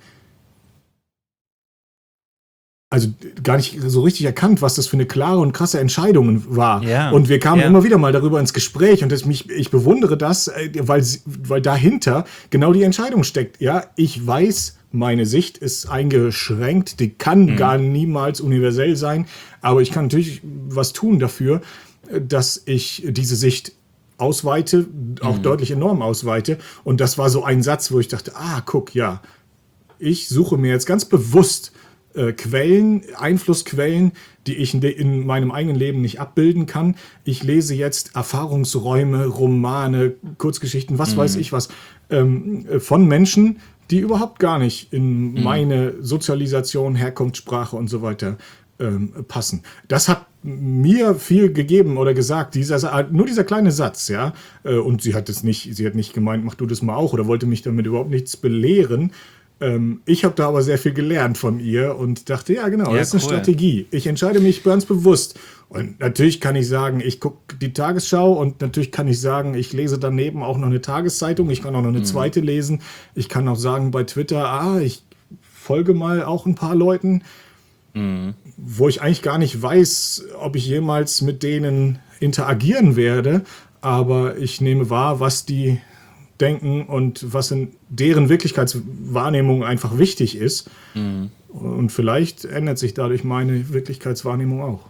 also gar nicht so richtig erkannt, was das für eine klare und krasse Entscheidung war. Ja, und wir kamen ja. immer wieder mal darüber ins Gespräch und das, mich, ich bewundere das, weil, weil dahinter genau die Entscheidung steckt. Ja, ich weiß, meine Sicht ist eingeschränkt, die kann mhm. gar niemals universell sein, aber ich kann natürlich was tun dafür, dass ich diese Sicht ausweite, auch mhm. deutlich enorm ausweite. Und das war so ein Satz, wo ich dachte, ah, guck, ja, ich suche mir jetzt ganz bewusst äh, Quellen, Einflussquellen, die ich in, de- in meinem eigenen Leben nicht abbilden kann. Ich lese jetzt Erfahrungsräume, Romane, Kurzgeschichten, was mhm. weiß ich was, ähm, von Menschen, die überhaupt gar nicht in mhm. meine Sozialisation, Herkunftssprache und so weiter ähm, passen. Das hat mir viel gegeben oder gesagt, dieser, nur dieser kleine Satz, ja. Äh, und sie hat es nicht, sie hat nicht gemeint, mach du das mal auch oder wollte mich damit überhaupt nichts belehren. Ähm, ich habe da aber sehr viel gelernt von ihr und dachte, ja genau, ja, das ist eine cool. Strategie. Ich entscheide mich ganz bewusst. Und natürlich kann ich sagen, ich gucke die Tagesschau und natürlich kann ich sagen, ich lese daneben auch noch eine Tageszeitung. Ich kann auch noch eine mhm. zweite lesen. Ich kann auch sagen bei Twitter, ah, ich folge mal auch ein paar Leuten, mhm. wo ich eigentlich gar nicht weiß, ob ich jemals mit denen interagieren werde. Aber ich nehme wahr, was die denken und was in deren Wirklichkeitswahrnehmung einfach wichtig ist. Mhm. Und vielleicht ändert sich dadurch meine Wirklichkeitswahrnehmung auch.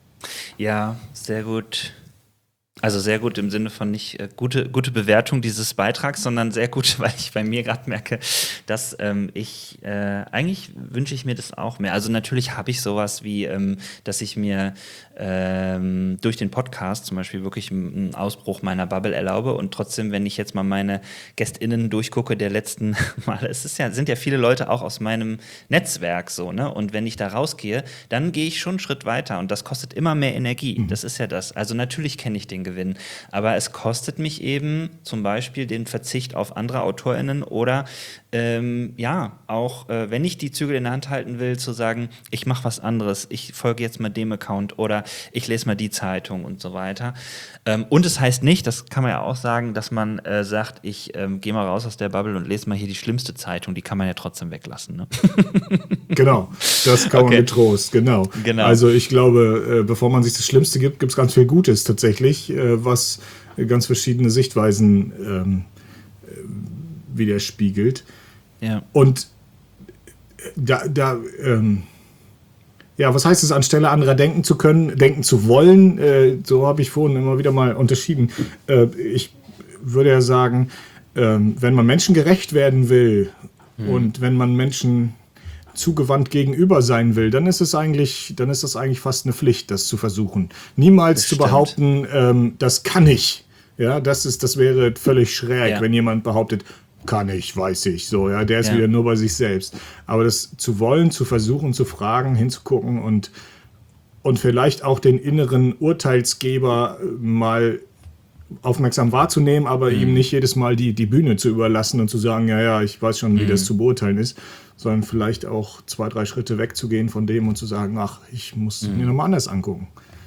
Ja, sehr gut. Also sehr gut im Sinne von nicht äh, gute, gute Bewertung dieses Beitrags, sondern sehr gut, weil ich bei mir gerade merke, dass ähm, ich, äh, eigentlich wünsche ich mir das auch mehr. Also natürlich habe ich sowas wie, ähm, dass ich mir ähm, durch den Podcast zum Beispiel wirklich einen Ausbruch meiner Bubble erlaube und trotzdem, wenn ich jetzt mal meine GästInnen durchgucke der letzten Male, es ist ja, sind ja viele Leute auch aus meinem Netzwerk so, ne? Und wenn ich da rausgehe, dann gehe ich schon einen Schritt weiter und das kostet immer mehr Energie. Mhm. Das ist ja das. Also natürlich kenne ich den Gewinn, aber es kostet mich eben zum Beispiel den Verzicht auf andere AutorInnen oder ähm, ja, auch äh, wenn ich die Zügel in der Hand halten will, zu sagen, ich mache was anderes, ich folge jetzt mal dem Account oder ich lese mal die Zeitung und so weiter. Ähm, und es heißt nicht, das kann man ja auch sagen, dass man äh, sagt, ich ähm, gehe mal raus aus der Bubble und lese mal hier die schlimmste Zeitung, die kann man ja trotzdem weglassen. Ne? Genau, das kann okay. man getrost, genau. genau. Also ich glaube, äh, bevor man sich das Schlimmste gibt, gibt es ganz viel Gutes tatsächlich, äh, was ganz verschiedene Sichtweisen ähm, äh, widerspiegelt. Ja. Und da, da ähm, ja, was heißt es, anstelle anderer denken zu können, denken zu wollen? Äh, so habe ich vorhin immer wieder mal unterschieden. Äh, ich würde ja sagen, äh, wenn man menschengerecht werden will hm. und wenn man Menschen zugewandt gegenüber sein will, dann ist es eigentlich, dann ist das eigentlich fast eine Pflicht, das zu versuchen. Niemals das zu stimmt. behaupten, ähm, das kann ich. Ja, das ist, das wäre völlig schräg, ja. wenn jemand behauptet, kann ich, weiß ich, so, ja, der ist ja. wieder nur bei sich selbst. Aber das zu wollen, zu versuchen, zu fragen, hinzugucken und, und vielleicht auch den inneren Urteilsgeber mal aufmerksam wahrzunehmen, aber mhm. ihm nicht jedes Mal die, die Bühne zu überlassen und zu sagen, ja, ja, ich weiß schon, wie mhm. das zu beurteilen ist, sondern vielleicht auch zwei, drei Schritte wegzugehen von dem und zu sagen, ach, ich muss mhm. mir nochmal anders angucken.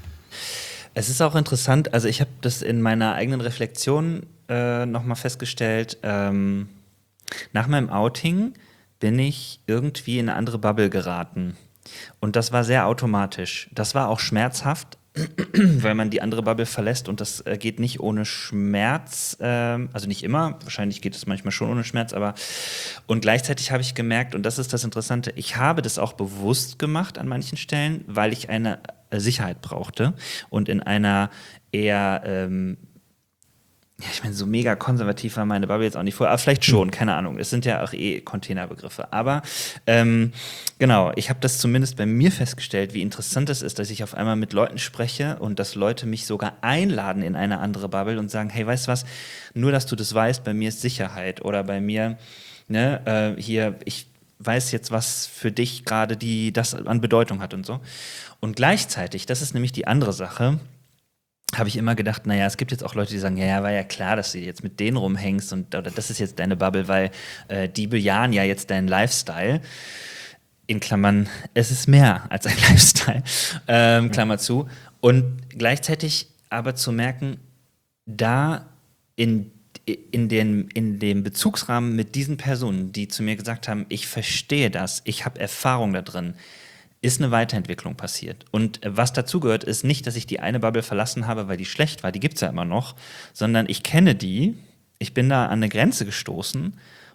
Es ist auch interessant, also ich habe das in meiner eigenen Reflexion äh, nochmal festgestellt, ähm, nach meinem Outing bin ich irgendwie in eine andere Bubble geraten. Und das war sehr automatisch. Das war auch schmerzhaft, weil man die andere Bubble verlässt und das äh, geht nicht ohne Schmerz, ähm, also nicht immer, wahrscheinlich geht es manchmal schon ohne Schmerz, aber und gleichzeitig habe ich gemerkt, und das ist das Interessante, ich habe das auch bewusst gemacht an manchen Stellen, weil ich eine äh, Sicherheit brauchte und in einer eher ähm, ja, ich meine, so mega konservativ war meine Bubble jetzt auch nicht vorher, aber vielleicht schon, keine Ahnung. Es sind ja auch eh Containerbegriffe. Aber ähm, genau, ich habe das zumindest bei mir festgestellt, wie interessant es ist, dass ich auf einmal mit Leuten spreche und dass Leute mich sogar einladen in eine andere Bubble und sagen, hey, weißt du was, nur, dass du das weißt, bei mir ist Sicherheit oder bei mir, ne, äh, hier, ich weiß jetzt, was für dich gerade die das an Bedeutung hat und so. Und gleichzeitig, das ist nämlich die andere Sache, habe ich immer gedacht, naja, es gibt jetzt auch Leute, die sagen, ja, ja, war ja klar, dass du jetzt mit denen rumhängst und oder das ist jetzt deine Bubble, weil äh, die bejahen ja jetzt deinen Lifestyle. In Klammern, es ist mehr als ein Lifestyle, ähm, Klammer zu. Und gleichzeitig aber zu merken, da in, in, den, in dem Bezugsrahmen mit diesen Personen, die zu mir gesagt haben, ich verstehe das, ich habe Erfahrung da drin, ist eine Weiterentwicklung passiert. Und was dazu gehört, ist nicht, dass ich die eine Bubble verlassen habe, weil die schlecht war, die gibt es ja immer noch, sondern ich kenne die, ich bin da an eine Grenze gestoßen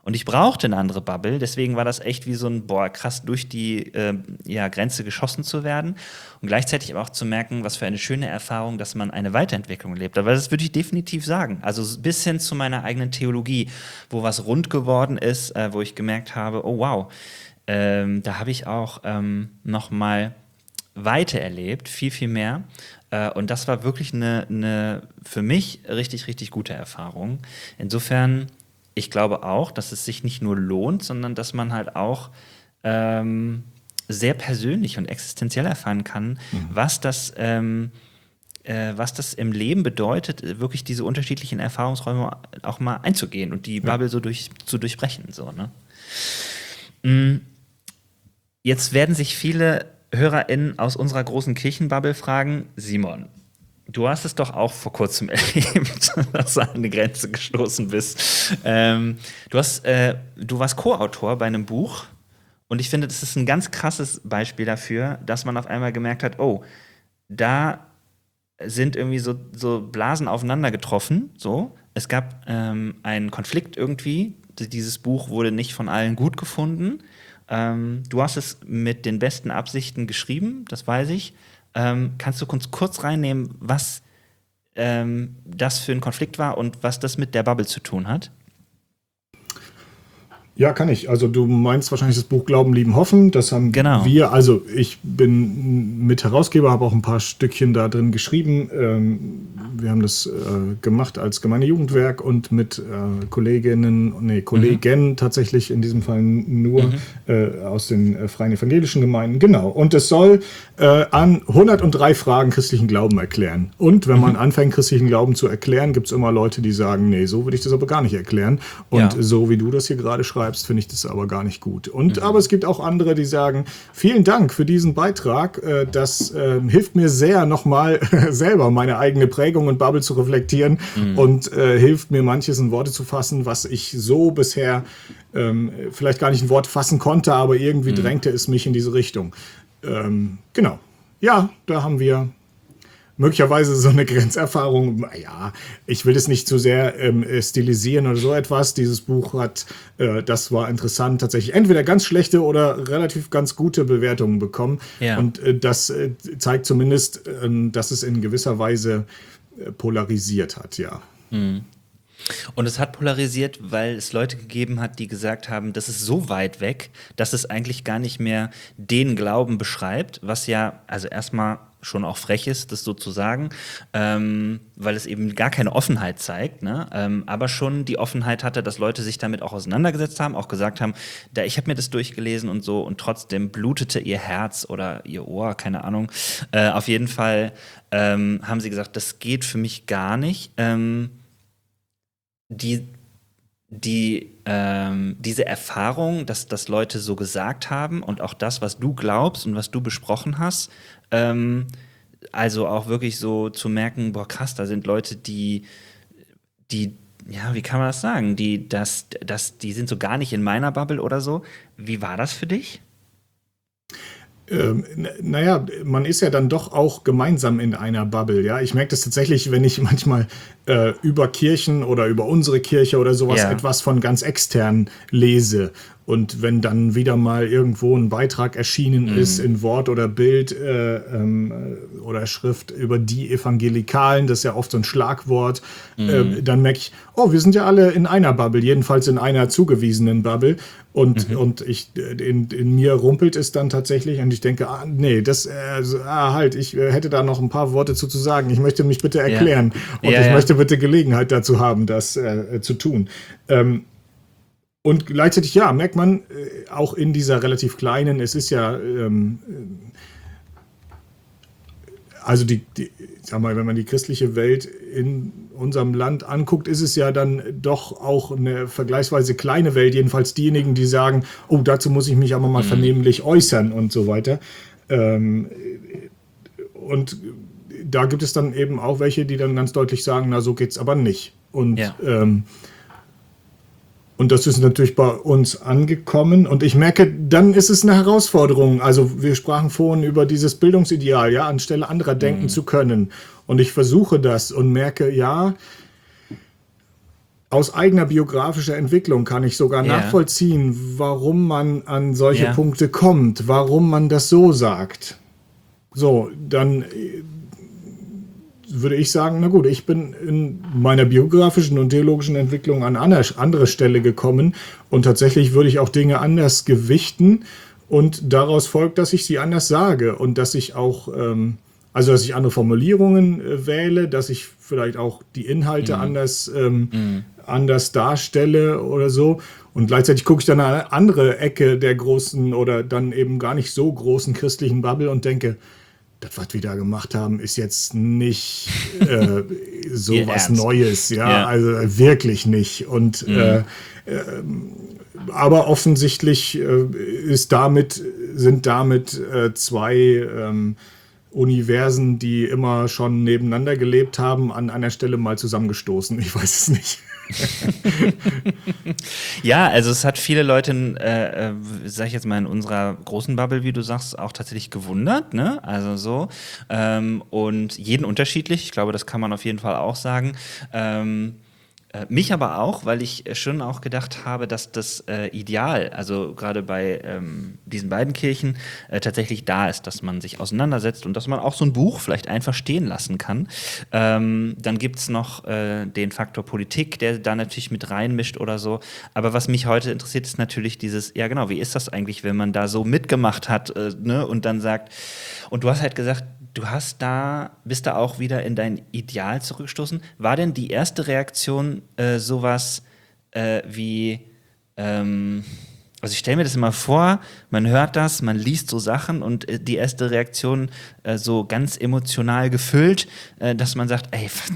Und ich brauchte eine andere Bubble, deswegen war das echt wie so ein, boah, krass durch die äh, ja, Grenze geschossen zu werden. Und gleichzeitig aber auch zu merken, was für eine schöne Erfahrung, dass man eine Weiterentwicklung lebt. Aber das würde ich definitiv sagen. Also bis hin zu meiner eigenen Theologie, wo was rund geworden ist, äh, wo ich gemerkt habe, oh wow, ähm, da habe ich auch ähm, noch mal weiter erlebt, viel, viel mehr. Äh, und das war wirklich eine, eine für mich richtig, richtig gute Erfahrung. Insofern, ich glaube auch, dass es sich nicht nur lohnt, sondern dass man halt auch ähm, sehr persönlich und existenziell erfahren kann, mhm. was das ähm, äh, was das im Leben bedeutet, wirklich diese unterschiedlichen Erfahrungsräume auch mal einzugehen und die ja. Bubble so durch, zu durchbrechen. So, ne? Mhm. Jetzt werden sich viele HörerInnen aus unserer großen Kirchenbubble fragen, Simon, du hast es doch auch vor kurzem erlebt, dass du an eine Grenze gestoßen bist. Ähm, du, hast, äh, du warst Co-Autor bei einem Buch und ich finde, das ist ein ganz krasses Beispiel dafür, dass man auf einmal gemerkt hat, oh, da sind irgendwie so, so Blasen aufeinander getroffen. So. Es gab ähm, einen Konflikt irgendwie. Dieses Buch wurde nicht von allen gut gefunden. Ähm, du hast es mit den besten Absichten geschrieben, das weiß ich. Ähm, kannst du uns kurz reinnehmen, was ähm, das für ein Konflikt war und was das mit der Bubble zu tun hat? Ja, kann ich. Also du meinst wahrscheinlich das Buch Glauben, Lieben, Hoffen. Das haben genau. wir, also ich bin Mitherausgeber, habe auch ein paar Stückchen da drin geschrieben. Ähm, wir haben das äh, gemacht als Gemeindejugendwerk und mit äh, Kolleginnen, nee, Kollegen mhm. tatsächlich in diesem Fall nur mhm. äh, aus den äh, freien evangelischen Gemeinden. Genau. Und es soll äh, an hundertdrei Fragen christlichen Glauben erklären. Und wenn mhm. man anfängt, christlichen Glauben zu erklären, gibt es immer Leute, die sagen, nee, so würde ich das aber gar nicht erklären. Und ja. so wie du das hier gerade schreibst, finde ich das aber gar nicht gut. Und mhm. aber es gibt auch andere, die sagen, vielen Dank für diesen Beitrag. Äh, das äh, hilft mir sehr, nochmal selber meine eigene Prägung und Bubble zu reflektieren mhm. und äh, hilft mir, manches in Worte zu fassen, was ich so bisher ähm, vielleicht gar nicht in Worte fassen konnte, aber irgendwie mhm. drängte es mich in diese Richtung. Ähm, genau. Ja, da haben wir möglicherweise so eine Grenzerfahrung. Ja, ich will das nicht zu sehr ähm, stilisieren oder so etwas. Dieses Buch hat, äh, das war interessant, tatsächlich entweder ganz schlechte oder relativ ganz gute Bewertungen bekommen. Ja. Und äh, das äh, zeigt zumindest, äh, dass es in gewisser Weise äh, polarisiert hat, ja. Mhm. Und es hat polarisiert, weil es Leute gegeben hat, die gesagt haben, das ist so weit weg, dass es eigentlich gar nicht mehr den Glauben beschreibt, was ja, also erstmal schon auch frech ist, das so zu sagen, ähm, weil es eben gar keine Offenheit zeigt, ne? ähm, aber schon die Offenheit hatte, dass Leute sich damit auch auseinandergesetzt haben, auch gesagt haben, da ich habe mir das durchgelesen und so und trotzdem blutete ihr Herz oder ihr Ohr, keine Ahnung. Äh, auf jeden Fall ähm, haben sie gesagt, das geht für mich gar nicht. Ähm, die die, ähm, diese Erfahrung, dass, dass Leute so gesagt haben und auch das, was du glaubst und was du besprochen hast, ähm, also auch wirklich so zu merken, boah krass, da sind Leute, die, die, ja, wie kann man das sagen, die, das, das, die sind so gar nicht in meiner Bubble oder so. Wie war das für dich? Ähm, naja, man ist ja dann doch auch gemeinsam in einer Bubble, ja. Ich merke das tatsächlich, wenn ich manchmal äh, über Kirchen oder über unsere Kirche oder sowas ja. etwas von ganz extern lese. Und wenn dann wieder mal irgendwo ein Beitrag erschienen mhm. ist in Wort oder Bild äh, ähm, oder Schrift über die Evangelikalen, das ist ja oft so ein Schlagwort, mhm. äh, dann merke ich, oh, wir sind ja alle in einer Bubble, jedenfalls in einer zugewiesenen Bubble. Und, mhm. und ich, in, in mir rumpelt es dann tatsächlich und ich denke, ah, nee, das, äh, ah, halt, ich äh, hätte da noch ein paar Worte zu, zu sagen. Ich möchte mich bitte erklären ja. und ja, ich ja. möchte bitte Gelegenheit dazu haben, das äh, zu tun. Ähm, Und gleichzeitig, ja, merkt man äh, auch in dieser relativ kleinen, es ist ja, ähm, also die, die, sag mal, wenn man die christliche Welt in unserem Land anguckt, ist es ja dann doch auch eine vergleichsweise kleine Welt, jedenfalls diejenigen, die sagen, oh, dazu muss ich mich aber mal mhm. vernehmlich äußern und so weiter. Ähm, und da gibt es dann eben auch welche, die dann ganz deutlich sagen, na, so geht's aber nicht. Und ja. ähm, Und das ist natürlich bei uns angekommen. Und ich merke, dann ist es eine Herausforderung. Also wir sprachen vorhin über dieses Bildungsideal, ja, anstelle anderer denken mhm. zu können. Und ich versuche das und merke, ja, aus eigener biografischer Entwicklung kann ich sogar Ja. nachvollziehen, warum man an solche Ja. Punkte kommt, warum man das so sagt. So, dann äh, würde ich sagen, na gut, ich bin in meiner biografischen und theologischen Entwicklung an einer andere Stelle gekommen und tatsächlich würde ich auch Dinge anders gewichten und daraus folgt, dass ich sie anders sage und dass ich auch, ähm, also dass ich andere Formulierungen äh, wähle, dass ich vielleicht auch die Inhalte Mhm. anders, ähm, Mhm. anders darstelle oder so. Und gleichzeitig gucke ich dann an eine andere Ecke der großen oder dann eben gar nicht so großen christlichen Bubble und denke, das, was wir da gemacht haben, ist jetzt nicht äh, so Ihr was Ernst. Neues, ja, Ja. also wirklich nicht. Und Mhm. äh, äh, aber offensichtlich äh, ist damit, sind damit äh, zwei ähm, Universen, die immer schon nebeneinander gelebt haben, an einer Stelle mal zusammengestoßen. Ich weiß es nicht. Ja, also es hat viele Leute, äh, äh, sag ich jetzt mal in unserer großen Bubble, wie du sagst, auch tatsächlich gewundert, ne? Also so. Ähm, und jeden unterschiedlich, ich glaube, das kann man auf jeden Fall auch sagen. Ähm, äh, mich aber auch, weil ich äh, schon auch gedacht habe, dass das äh, Ideal, also gerade bei ähm, diesen beiden Kirchen, äh, tatsächlich da ist, dass man sich auseinandersetzt und dass man auch so ein Buch vielleicht einfach stehen lassen kann. Ähm, dann gibt es noch äh, den Faktor Politik, der da natürlich mit reinmischt oder so. Aber was mich heute interessiert, ist natürlich dieses, ja genau, wie ist das eigentlich, wenn man da so mitgemacht hat, äh, ne, und dann sagt, und du hast halt gesagt, du hast da, bist da auch wieder in dein Ideal zurückgestoßen. War denn die erste Reaktion äh, sowas äh, wie, ähm, also ich stelle mir das immer vor, man hört das, man liest so Sachen und äh, die erste Reaktion äh, so ganz emotional gefüllt, äh, dass man sagt, ey, f-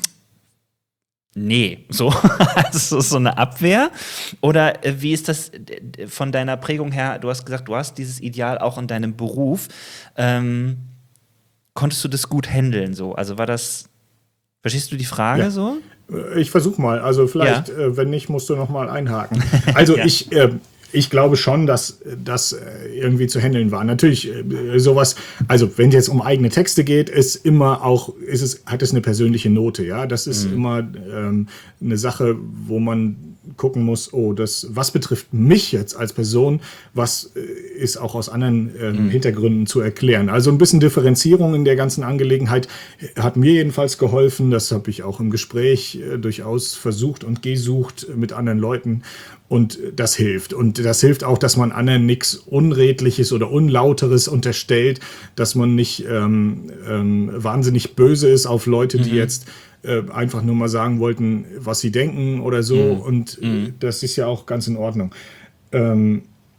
nee, so, also so eine Abwehr? Oder äh, wie ist das äh, d- von deiner Prägung her? Du hast gesagt, du hast dieses Ideal auch in deinem Beruf. Ähm, konntest du das gut handeln so? Also war das, verstehst du die Frage Ja. so? Ich versuche mal. Also vielleicht, Ja. äh, wenn nicht, musst du noch mal einhaken. Also Ja. ich, äh, ich glaube schon, dass das äh, irgendwie zu handeln war. Natürlich äh, sowas. Also wenn es jetzt um eigene Texte geht, ist immer auch, ist es, hat es eine persönliche Note. Ja, das ist immer ähm, eine Sache, wo man gucken muss, oh, das, was betrifft mich jetzt als Person, was äh, ist auch aus anderen ähm, Hintergründen zu erklären. Also ein bisschen Differenzierung in der ganzen Angelegenheit hat mir jedenfalls geholfen. Das habe ich auch im Gespräch äh, durchaus versucht und gesucht mit anderen Leuten. Und das hilft. Und das hilft auch, dass man anderen nichts Unredliches oder Unlauteres unterstellt, dass man nicht ähm, ähm, wahnsinnig böse ist auf Leute, die jetzt äh, einfach nur mal sagen wollten, was sie denken oder so. Mhm. Und äh, Mhm. das ist ja auch ganz in Ordnung. Ähm,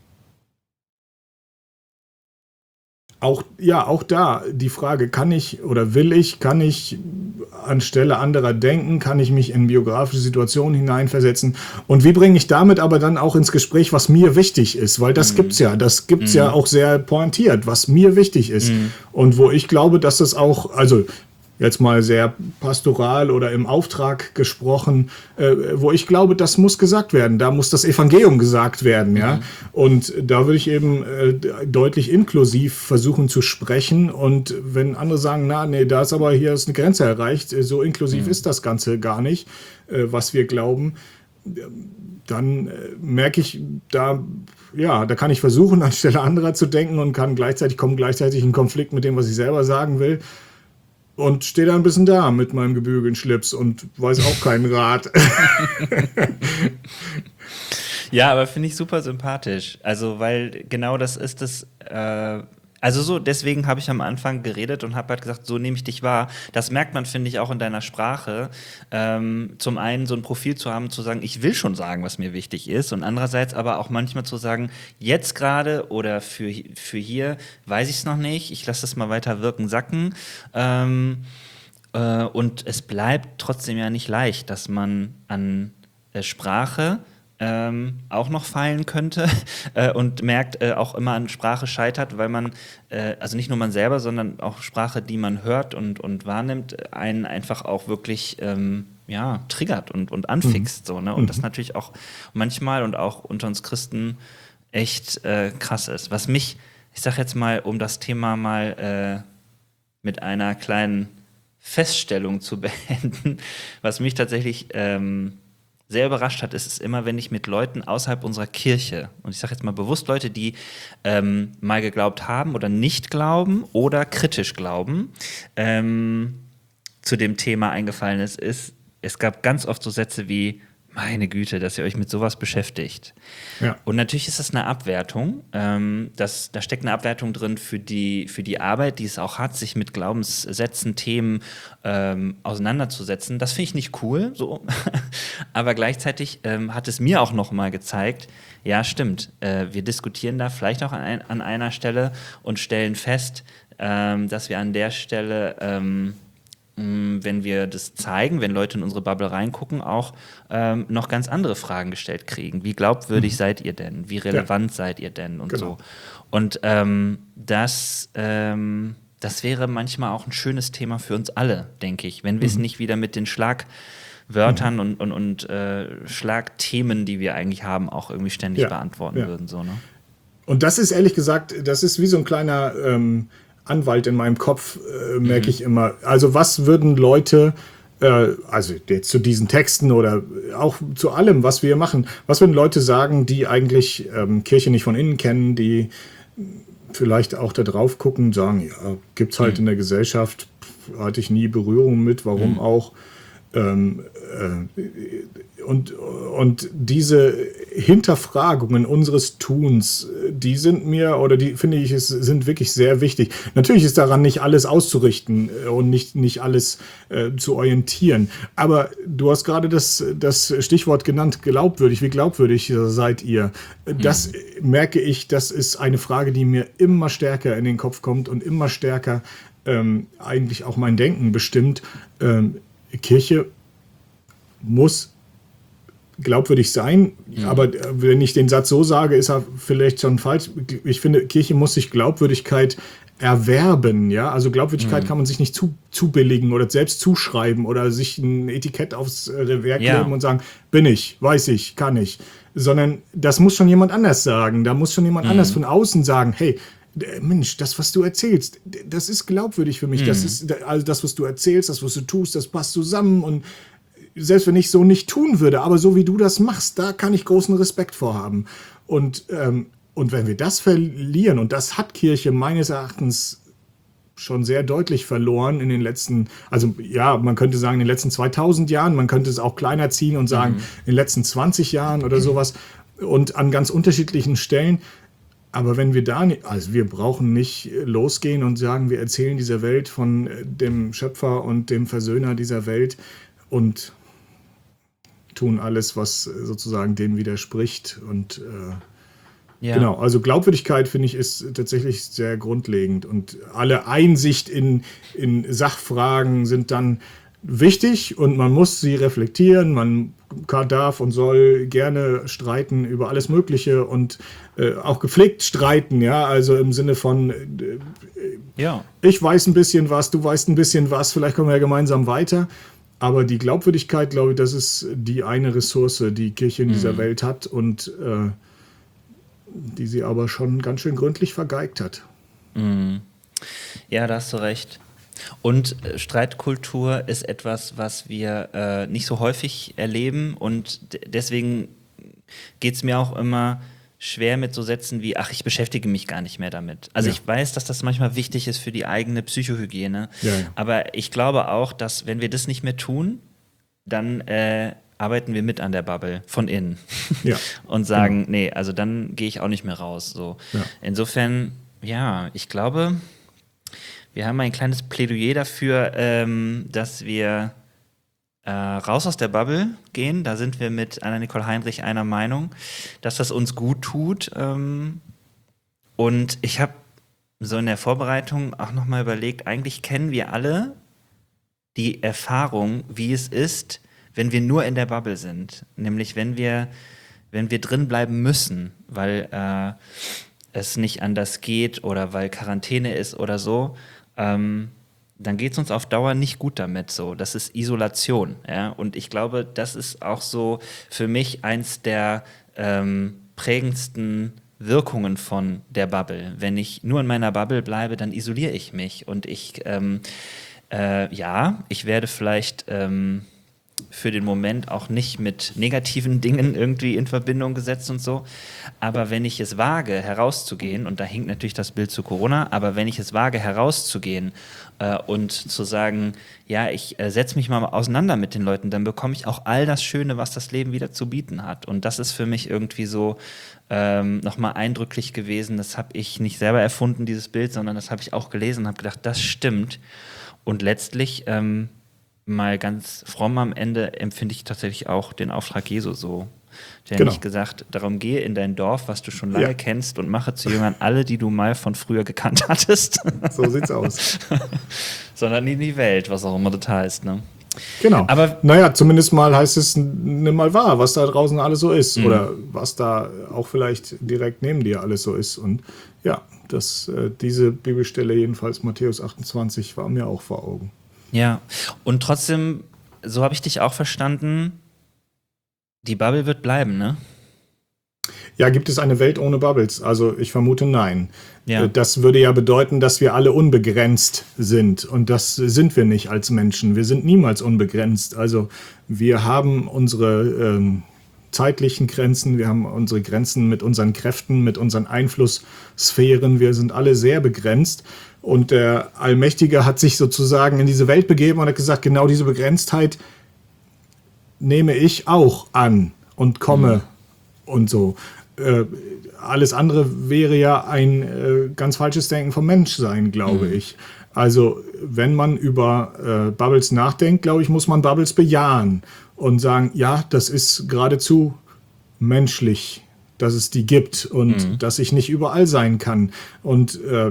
Auch, ja, auch da die Frage, kann ich oder will ich, kann ich anstelle anderer denken, kann ich mich in biografische Situationen hineinversetzen und wie bringe ich damit aber dann auch ins Gespräch, was mir wichtig ist, weil das gibt's ja, das gibt's ja auch sehr pointiert, was mir wichtig ist und wo ich glaube, dass das auch, also jetzt mal sehr pastoral oder im Auftrag gesprochen, äh, wo ich glaube, das muss gesagt werden. Da muss das Evangelium gesagt werden, ja. Und da würde ich eben äh, deutlich inklusiv versuchen zu sprechen. Und wenn andere sagen, na, nee, da ist aber hier ist eine Grenze erreicht, äh, so inklusiv ist das Ganze gar nicht, äh, was wir glauben, dann äh, merke ich, da, ja, da kann ich versuchen, anstelle anderer zu denken und kann gleichzeitig, kommen gleichzeitig in Konflikt mit dem, was ich selber sagen will. Und stehe da ein bisschen da mit meinem gebügelten Schlips und weiß auch keinen Rat. Ja, aber finde ich super sympathisch. Also, weil genau das ist das. Äh, also so, deswegen habe ich am Anfang geredet und habe halt gesagt, so nehme ich dich wahr. Das merkt man, finde ich, auch in deiner Sprache. Ähm, zum einen so ein Profil zu haben, zu sagen, ich will schon sagen, was mir wichtig ist. Und andererseits aber auch manchmal zu sagen, jetzt gerade oder für, für hier weiß ich es noch nicht. Ich lasse das mal weiter wirken, sacken. Ähm, äh, und es bleibt trotzdem ja nicht leicht, dass man an äh, Sprache ähm, auch noch feilen könnte äh, und merkt, äh, auch immer an Sprache scheitert, weil man, äh, also nicht nur man selber, sondern auch Sprache, die man hört und, und wahrnimmt, einen einfach auch wirklich ähm, ja, triggert und, und anfixt. So, ne? Und das natürlich auch manchmal und auch unter uns Christen echt äh, krass ist. Was mich, ich sag jetzt mal, um das Thema mal äh, mit einer kleinen Feststellung zu beenden, was mich tatsächlich ähm, sehr überrascht hat, ist es immer, wenn ich mit Leuten außerhalb unserer Kirche, und ich sage jetzt mal bewusst Leute, die ähm, mal geglaubt haben oder nicht glauben oder kritisch glauben, ähm, zu dem Thema eingefallen ist, ist, es gab ganz oft so Sätze wie, meine Güte, dass ihr euch mit sowas beschäftigt. Ja. Und natürlich ist das eine Abwertung. Ähm, das, da steckt eine Abwertung drin für die, für die Arbeit, die es auch hat, sich mit Glaubenssätzen, Themen ähm, auseinanderzusetzen. Das finde ich nicht cool, so. Aber gleichzeitig ähm, hat es mir auch noch mal gezeigt, ja, stimmt, äh, wir diskutieren da vielleicht auch an, ein, an einer Stelle und stellen fest, ähm, dass wir an der Stelle ähm, wenn wir das zeigen, wenn Leute in unsere Bubble reingucken, auch ähm, noch ganz andere Fragen gestellt kriegen. Wie glaubwürdig mhm. seid ihr denn? Wie relevant ja. seid ihr denn? Und genau. so. Und ähm, das, ähm, das wäre manchmal auch ein schönes Thema für uns alle, denke ich, wenn wir es mhm. nicht wieder mit den Schlagwörtern mhm. und, und, und äh, Schlagthemen, die wir eigentlich haben, auch irgendwie ständig ja. beantworten ja. würden. So, ne? Und das ist ehrlich gesagt, das ist wie so ein kleiner ähm Anwalt in meinem Kopf, äh, merke mhm. ich immer. Also was würden Leute, äh, also jetzt zu diesen Texten oder auch zu allem, was wir machen, was würden Leute sagen, die eigentlich ähm, Kirche nicht von innen kennen, die vielleicht auch da drauf gucken, sagen, ja, gibt's halt mhm. in der Gesellschaft, hatte ich nie Berührung mit, warum mhm. auch. Ähm, äh, und, und diese Hinterfragungen unseres Tuns, die sind mir, oder die finde ich, es sind wirklich sehr wichtig. Natürlich ist daran nicht alles auszurichten und nicht, nicht alles äh, zu orientieren. Aber du hast gerade das, das Stichwort genannt, glaubwürdig. Wie glaubwürdig seid ihr? Das mhm. merke ich, das ist eine Frage, die mir immer stärker in den Kopf kommt und immer stärker ähm, eigentlich auch mein Denken bestimmt. Ähm, Kirche muss glaubwürdig sein, mhm. aber wenn ich den Satz so sage, ist er vielleicht schon falsch. Ich finde, Kirche muss sich Glaubwürdigkeit erwerben, ja, also Glaubwürdigkeit mhm. kann man sich nicht zu, zubilligen oder selbst zuschreiben oder sich ein Etikett aufs Werk ja. legen und sagen, bin ich, weiß ich, kann ich, sondern das muss schon jemand anders sagen, da muss schon jemand mhm. anders von außen sagen, hey, Mensch, das, was du erzählst, das ist glaubwürdig für mich. Mhm. Das ist also das, was du erzählst, das, was du tust, das passt zusammen. Und selbst wenn ich so nicht tun würde, aber so wie du das machst, da kann ich großen Respekt vorhaben. Und, ähm, und wenn wir das verlieren, und das hat Kirche meines Erachtens schon sehr deutlich verloren in den letzten, also ja, man könnte sagen in den letzten zweitausend Jahren, man könnte es auch kleiner ziehen und sagen mhm. in den letzten zwanzig Jahren oder sowas und an ganz unterschiedlichen Stellen. Aber wenn wir da nicht, also wir brauchen nicht losgehen und sagen, wir erzählen dieser Welt von dem Schöpfer und dem Versöhner dieser Welt und tun alles, was sozusagen dem widerspricht. Und äh, ja. genau, also Glaubwürdigkeit, finde ich, ist tatsächlich sehr grundlegend. Und alle Einsicht in, in Sachfragen sind dann wichtig und man muss sie reflektieren, man kann, darf und soll gerne streiten über alles Mögliche und äh, auch gepflegt streiten, ja, also im Sinne von äh, ja. ich weiß ein bisschen was, du weißt ein bisschen was, vielleicht kommen wir ja gemeinsam weiter, aber die Glaubwürdigkeit, glaube ich, das ist die eine Ressource, die Kirche in dieser mhm. Welt hat und äh, die sie aber schon ganz schön gründlich vergeigt hat. Mhm. Ja, da hast du recht. Und äh, Streitkultur ist etwas, was wir äh, nicht so häufig erleben und d- deswegen geht es mir auch immer schwer mit so Sätzen wie, ach, ich beschäftige mich gar nicht mehr damit. Also ja. ich weiß, dass das manchmal wichtig ist für die eigene Psychohygiene, ja, ja. aber ich glaube auch, dass wenn wir das nicht mehr tun, dann äh, arbeiten wir mit an der Bubble von innen ja. und sagen, genau. nee, also dann gehe ich auch nicht mehr raus. So. Ja. Insofern, ja, ich glaube, wir haben ein kleines Plädoyer dafür, ähm, dass wir äh, raus aus der Bubble gehen. Da sind wir mit Anna-Nicole Heinrich einer Meinung, dass das uns gut tut. Ähm, und ich habe so in der Vorbereitung auch nochmal überlegt, eigentlich kennen wir alle die Erfahrung, wie es ist, wenn wir nur in der Bubble sind. Nämlich wenn wir, wenn wir drin bleiben müssen, weil äh, es nicht anders geht oder weil Quarantäne ist oder so. Ähm, dann geht es uns auf Dauer nicht gut damit. So. Das ist Isolation. Ja? Und ich glaube, das ist auch so für mich eins der ähm, prägendsten Wirkungen von der Bubble. Wenn ich nur in meiner Bubble bleibe, dann isoliere ich mich. Und ich, ähm, äh, ja, ich werde vielleicht ähm, für den Moment auch nicht mit negativen Dingen irgendwie in Verbindung gesetzt und so. Aber wenn ich es wage, herauszugehen, und da hinkt natürlich das Bild zu Corona, aber wenn ich es wage, herauszugehen äh, und zu sagen, ja, ich äh, setze mich mal auseinander mit den Leuten, dann bekomme ich auch all das Schöne, was das Leben wieder zu bieten hat. Und das ist für mich irgendwie so ähm, nochmal eindrücklich gewesen. Das habe ich nicht selber erfunden, dieses Bild, sondern das habe ich auch gelesen und habe gedacht, das stimmt. Und letztlich ähm, mal ganz fromm am Ende empfinde ich tatsächlich auch den Auftrag Jesu so. Der Genau. nicht gesagt, darum gehe in dein Dorf, was du schon lange Ja. kennst und mache zu Jüngern alle, die du mal von früher gekannt hattest. So sieht's aus. Sondern in die Welt, was auch immer das heißt. Ne? Genau. Aber- naja, zumindest mal heißt es, nimm mal wahr, was da draußen alles so ist. Mhm. Oder was da auch vielleicht direkt neben dir alles so ist. Und ja, das, äh, diese Bibelstelle, jedenfalls Matthäus achtundzwanzig, war mir auch vor Augen. Ja, und trotzdem, so habe ich dich auch verstanden, die Bubble wird bleiben, ne? Ja, gibt es eine Welt ohne Bubbles? Also ich vermute nein. Ja. Äh, Das würde ja bedeuten, dass wir alle unbegrenzt sind. Und das sind wir nicht als Menschen. Wir sind niemals unbegrenzt. Also wir haben unsere ähm, zeitlichen Grenzen, wir haben unsere Grenzen mit unseren Kräften, mit unseren Einflusssphären. Wir sind alle sehr begrenzt. Und der Allmächtige hat sich sozusagen in diese Welt begeben und hat gesagt, genau diese Begrenztheit nehme ich auch an und komme und so. Äh, alles andere wäre ja ein äh, ganz falsches Denken vom Menschsein, glaube ich. Also wenn man über äh, Bubbles nachdenkt, glaube ich, muss man Bubbles bejahen und sagen, ja, das ist geradezu menschlich, dass es die gibt und dass ich nicht überall sein kann. Und äh,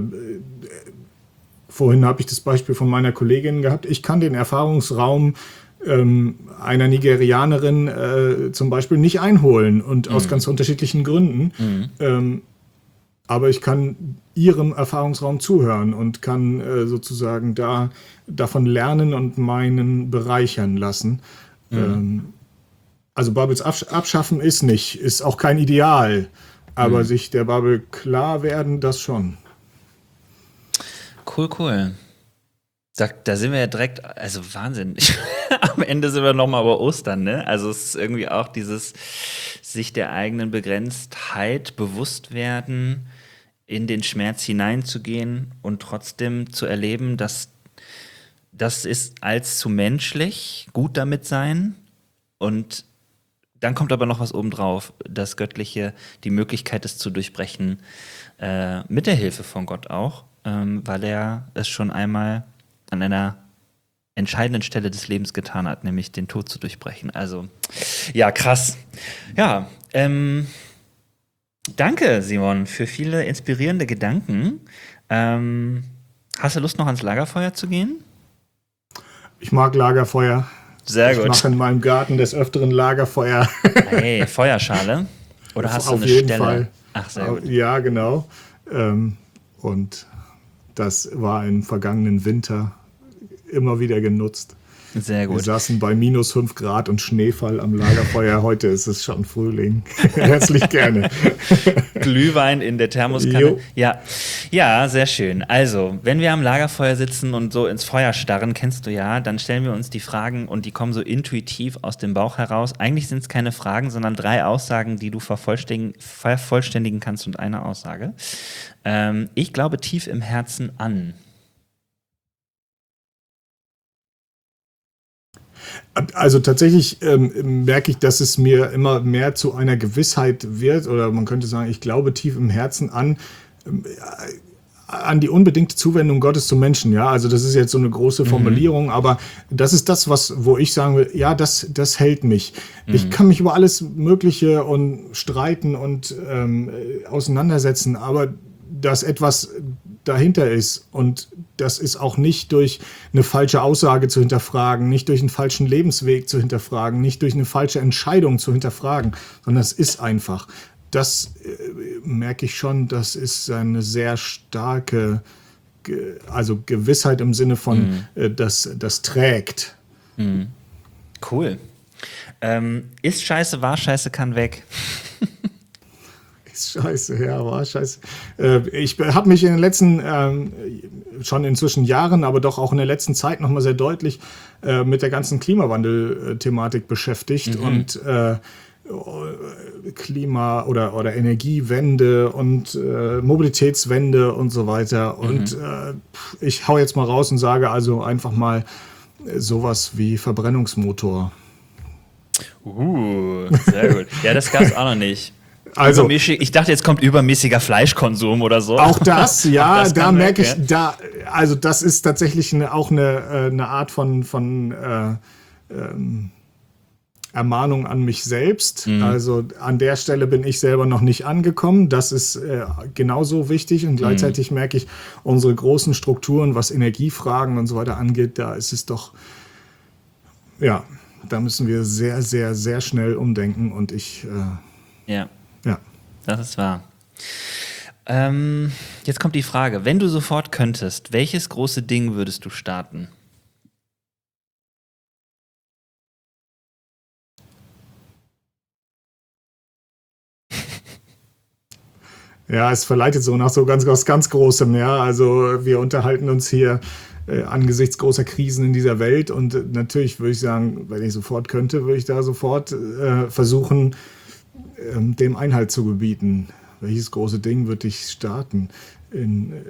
vorhin habe ich das Beispiel von meiner Kollegin gehabt. Ich kann den Erfahrungsraum ähm, einer Nigerianerin äh, zum Beispiel nicht einholen und aus ganz unterschiedlichen Gründen. Ähm, aber ich kann ihrem Erfahrungsraum zuhören und kann äh, sozusagen da davon lernen und meinen bereichern lassen. Ähm, also Bubbles absch- abschaffen ist nicht, ist auch kein Ideal. Aber sich der Bubble klar werden, das schon. Cool, cool. Da, da sind wir ja direkt, also Wahnsinn. Am Ende sind wir nochmal über Ostern, ne? Also es ist irgendwie auch dieses sich der eigenen Begrenztheit bewusst werden, in den Schmerz hineinzugehen und trotzdem zu erleben, dass das ist als zu menschlich, gut damit sein. Und dann kommt aber noch was obendrauf, das Göttliche, die Möglichkeit, es zu durchbrechen, äh, mit der Hilfe von Gott auch, ähm, weil er es schon einmal an einer entscheidenden Stelle des Lebens getan hat, nämlich den Tod zu durchbrechen. Also, ja, krass. Ja, ähm, danke, Simon, für viele inspirierende Gedanken. Ähm, hast du Lust, noch ans Lagerfeuer zu gehen? Ich mag Lagerfeuer. Sehr Ich gut. mache in meinem Garten des Öfteren Lagerfeuer. Hey, Feuerschale? Oder hast du Auf eine jeden Stelle? Fall. Ach, sehr gut. Ja, genau. Ähm, und das war im vergangenen Winter immer wieder genutzt. Sehr Wir gut. saßen bei minus fünf Grad und Schneefall am Lagerfeuer. Heute ist es schon Frühling. Herzlich gerne. Glühwein in der Thermoskanne. Jo. Ja. Ja, sehr schön. Also, wenn wir am Lagerfeuer sitzen und so ins Feuer starren, kennst du ja, dann stellen wir uns die Fragen und die kommen so intuitiv aus dem Bauch heraus. Eigentlich sind es keine Fragen, sondern drei Aussagen, die du vervollständigen, vervollständigen kannst und eine Aussage. Ähm, ich glaube tief im Herzen an. Also tatsächlich ähm, merke ich, dass es mir immer mehr zu einer Gewissheit wird, oder man könnte sagen, ich glaube tief im Herzen an, ähm, an die unbedingte Zuwendung Gottes zum Menschen. Ja, also das ist jetzt so eine große Formulierung, mhm. aber das ist das, was, wo ich sagen will, ja, das, das hält mich. Mhm. Ich kann mich über alles Mögliche und streiten und ähm, auseinandersetzen, aber dass etwas dahinter ist und das ist auch nicht durch eine falsche Aussage zu hinterfragen, nicht durch einen falschen Lebensweg zu hinterfragen, nicht durch eine falsche Entscheidung zu hinterfragen, sondern es ist einfach. Das äh, merke ich schon, das ist eine sehr starke, ge- also Gewissheit im Sinne von, mhm. äh, das, das trägt. Mhm. Cool. Ähm, ist scheiße, war scheiße, kann weg. Scheiße, ja, war scheiße. Äh, ich habe mich in den letzten ähm, schon inzwischen Jahren, aber doch auch in der letzten Zeit nochmal sehr deutlich äh, mit der ganzen Klimawandel-Thematik beschäftigt. Mhm. Und äh, Klima- oder, oder Energiewende und äh, Mobilitätswende und so weiter. Mhm. Und äh, ich hau jetzt mal raus und sage also einfach mal sowas wie Verbrennungsmotor. Uh, sehr gut. Ja, das gab's auch noch nicht. Also, ich dachte, jetzt kommt übermäßiger Fleischkonsum oder so. Auch das, ja, das da merke ich, da, also das ist tatsächlich eine, auch eine, eine Art von, von äh, ähm, Ermahnung an mich selbst. Mhm. Also an der Stelle bin ich selber noch nicht angekommen. Das ist äh, genauso wichtig und gleichzeitig mhm. merke ich, unsere großen Strukturen, was Energiefragen und so weiter angeht, da ist es doch, ja, da müssen wir sehr, sehr, sehr schnell umdenken und ich, äh, ja. ja, das ist wahr. Ähm, jetzt kommt die Frage, wenn du sofort könntest, welches große Ding würdest du starten? Ja, es verleitet so nach so ganz, ganz, ganz Großem, ja. Also wir unterhalten uns hier äh, angesichts großer Krisen in dieser Welt und äh, natürlich würde ich sagen, wenn ich sofort könnte, würde ich da sofort äh, versuchen, äh, dem Einhalt zu gebieten. Welches große Ding würde ich starten? In, äh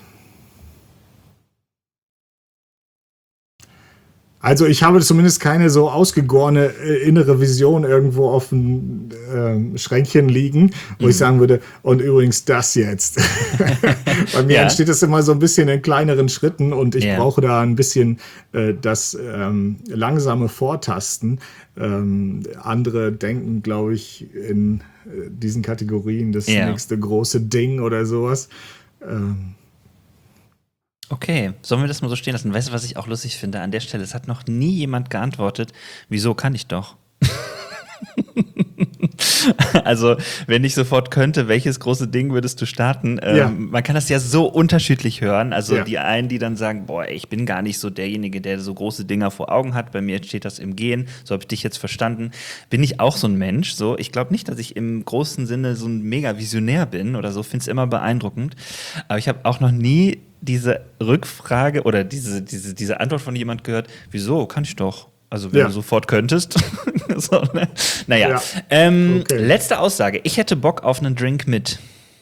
Also ich habe zumindest keine so ausgegorene äh, innere Vision irgendwo auf dem äh, Schränkchen liegen, wo mhm. ich sagen würde, und übrigens das jetzt. Bei mir ja. entsteht das immer so ein bisschen in kleineren Schritten und ich ja. brauche da ein bisschen äh, das ähm, langsame Vortasten. Ähm, andere denken, glaube ich, in äh, diesen Kategorien das ja. nächste große Ding oder sowas. Ähm, Okay, sollen wir das mal so stehen lassen? Weißt du, was ich auch lustig finde an der Stelle? Es hat noch nie jemand geantwortet, wieso kann ich doch? Also, wenn ich sofort könnte, welches große Ding würdest du starten? Ähm, ja. Man kann das ja so unterschiedlich hören. Also ja. die einen, die dann sagen, boah, ich bin gar nicht so derjenige, der so große Dinger vor Augen hat. Bei mir entsteht das im Gehen. So habe ich dich jetzt verstanden. Bin ich auch so ein Mensch? So, ich glaube nicht, dass ich im großen Sinne so ein mega Visionär bin oder so. Finde es immer beeindruckend. Aber ich habe auch noch nie diese Rückfrage oder diese, diese, diese Antwort von jemand gehört, wieso, kann ich doch. Also wenn ja. du sofort könntest. So, ne? Naja, ja. ähm, okay. Letzte Aussage. Ich hätte Bock auf einen Drink mit.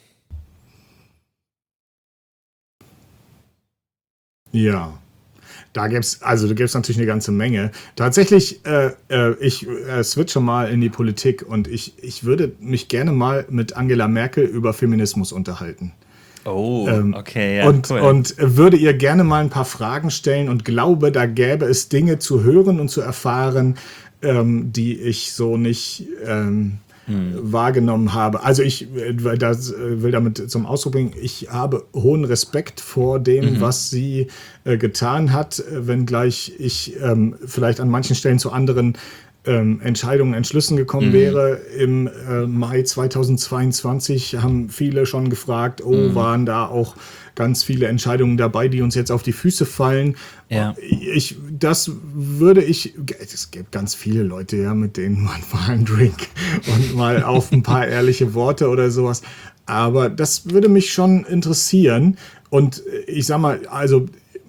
Ja, da gibt's also da gibt's natürlich eine ganze Menge. Tatsächlich, äh, äh, ich äh, switche mal in die Politik und ich, ich würde mich gerne mal mit Angela Merkel über Feminismus unterhalten. Oh, okay, ja, und, cool. Und würde ihr gerne mal ein paar Fragen stellen und glaube, da gäbe es Dinge zu hören und zu erfahren, ähm, die ich so nicht ähm, hm. wahrgenommen habe. Also ich äh, das, äh, will damit zum Ausdruck bringen, ich habe hohen Respekt vor dem, mhm. was sie äh, getan hat, wenngleich ich ähm, vielleicht an manchen Stellen zu anderen Ähm, Entscheidungen, Entschlüssen gekommen mhm. wäre. Im äh, Mai zweitausendzweiundzwanzig haben viele schon gefragt, oh, mhm. waren da auch ganz viele Entscheidungen dabei, die uns jetzt auf die Füße fallen. Ja. Ich, das würde ich, es gibt ganz viele Leute, ja, mit denen man mal einen Drink und mal auf ein paar ehrliche Worte oder sowas. Aber das würde mich schon interessieren. Und ich sag mal, also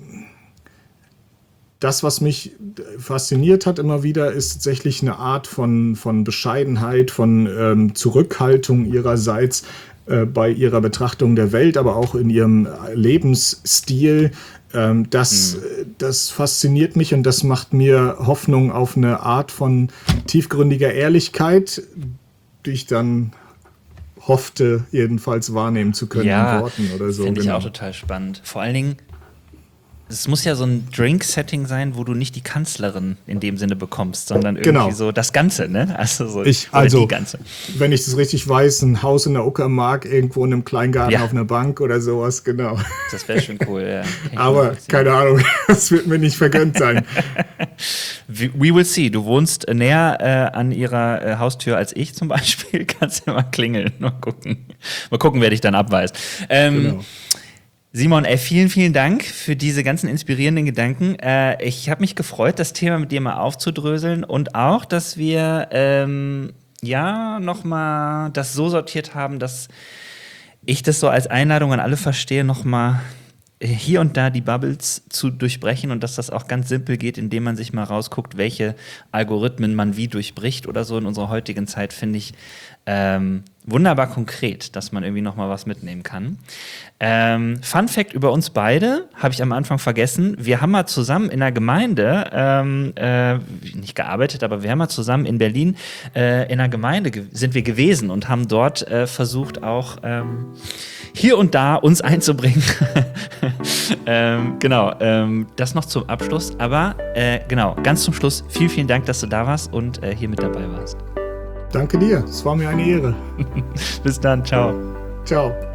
das, was mich fasziniert hat immer wieder, ist tatsächlich eine Art von, von Bescheidenheit, von ähm, Zurückhaltung ihrerseits äh, bei ihrer Betrachtung der Welt, aber auch in ihrem Lebensstil. Ähm, das, mhm. das fasziniert mich und das macht mir Hoffnung auf eine Art von tiefgründiger Ehrlichkeit, die ich dann hoffte, jedenfalls wahrnehmen zu können ja, in Worten oder so. Finde genau. ich auch total spannend. Vor allen Dingen, es muss ja so ein Drink-Setting sein, wo du nicht die Kanzlerin in dem Sinne bekommst, sondern irgendwie genau. so das Ganze, ne? Also, so, ich, also die Ganze. Wenn ich das richtig weiß, ein Haus in der Uckermark, irgendwo in einem Kleingarten ja. auf einer Bank oder sowas, genau. Das wäre schon cool, ja. Aber keine Ahnung, das wird mir nicht vergönnt sein. We will see. Du wohnst näher äh, an ihrer äh, Haustür als ich zum Beispiel. Kannst ja mal klingeln. Mal gucken. Mal gucken, wer dich dann abweist. Ähm, genau. Simon, ey, vielen, vielen Dank für diese ganzen inspirierenden Gedanken. Äh, ich habe mich gefreut, das Thema mit dir mal aufzudröseln und auch, dass wir ähm, ja nochmal das so sortiert haben, dass ich das so als Einladung an alle verstehe, nochmal hier und da die Bubbles zu durchbrechen und dass das auch ganz simpel geht, indem man sich mal rausguckt, welche Algorithmen man wie durchbricht oder so in unserer heutigen Zeit, finde ich ähm, wunderbar konkret, dass man irgendwie noch mal was mitnehmen kann. Ähm, Fun Fact über uns beide, habe ich am Anfang vergessen, wir haben mal zusammen in der Gemeinde, ähm, äh, nicht gearbeitet, aber wir haben mal zusammen in Berlin äh, in der Gemeinde ge- sind wir gewesen und haben dort äh, versucht auch ähm, hier und da uns einzubringen. ähm, genau, ähm, das noch zum Abschluss, aber äh, genau, ganz zum Schluss, vielen, vielen Dank, dass du da warst und äh, hier mit dabei warst. Danke dir, es war mir eine Ehre. Bis dann, ciao. Ciao.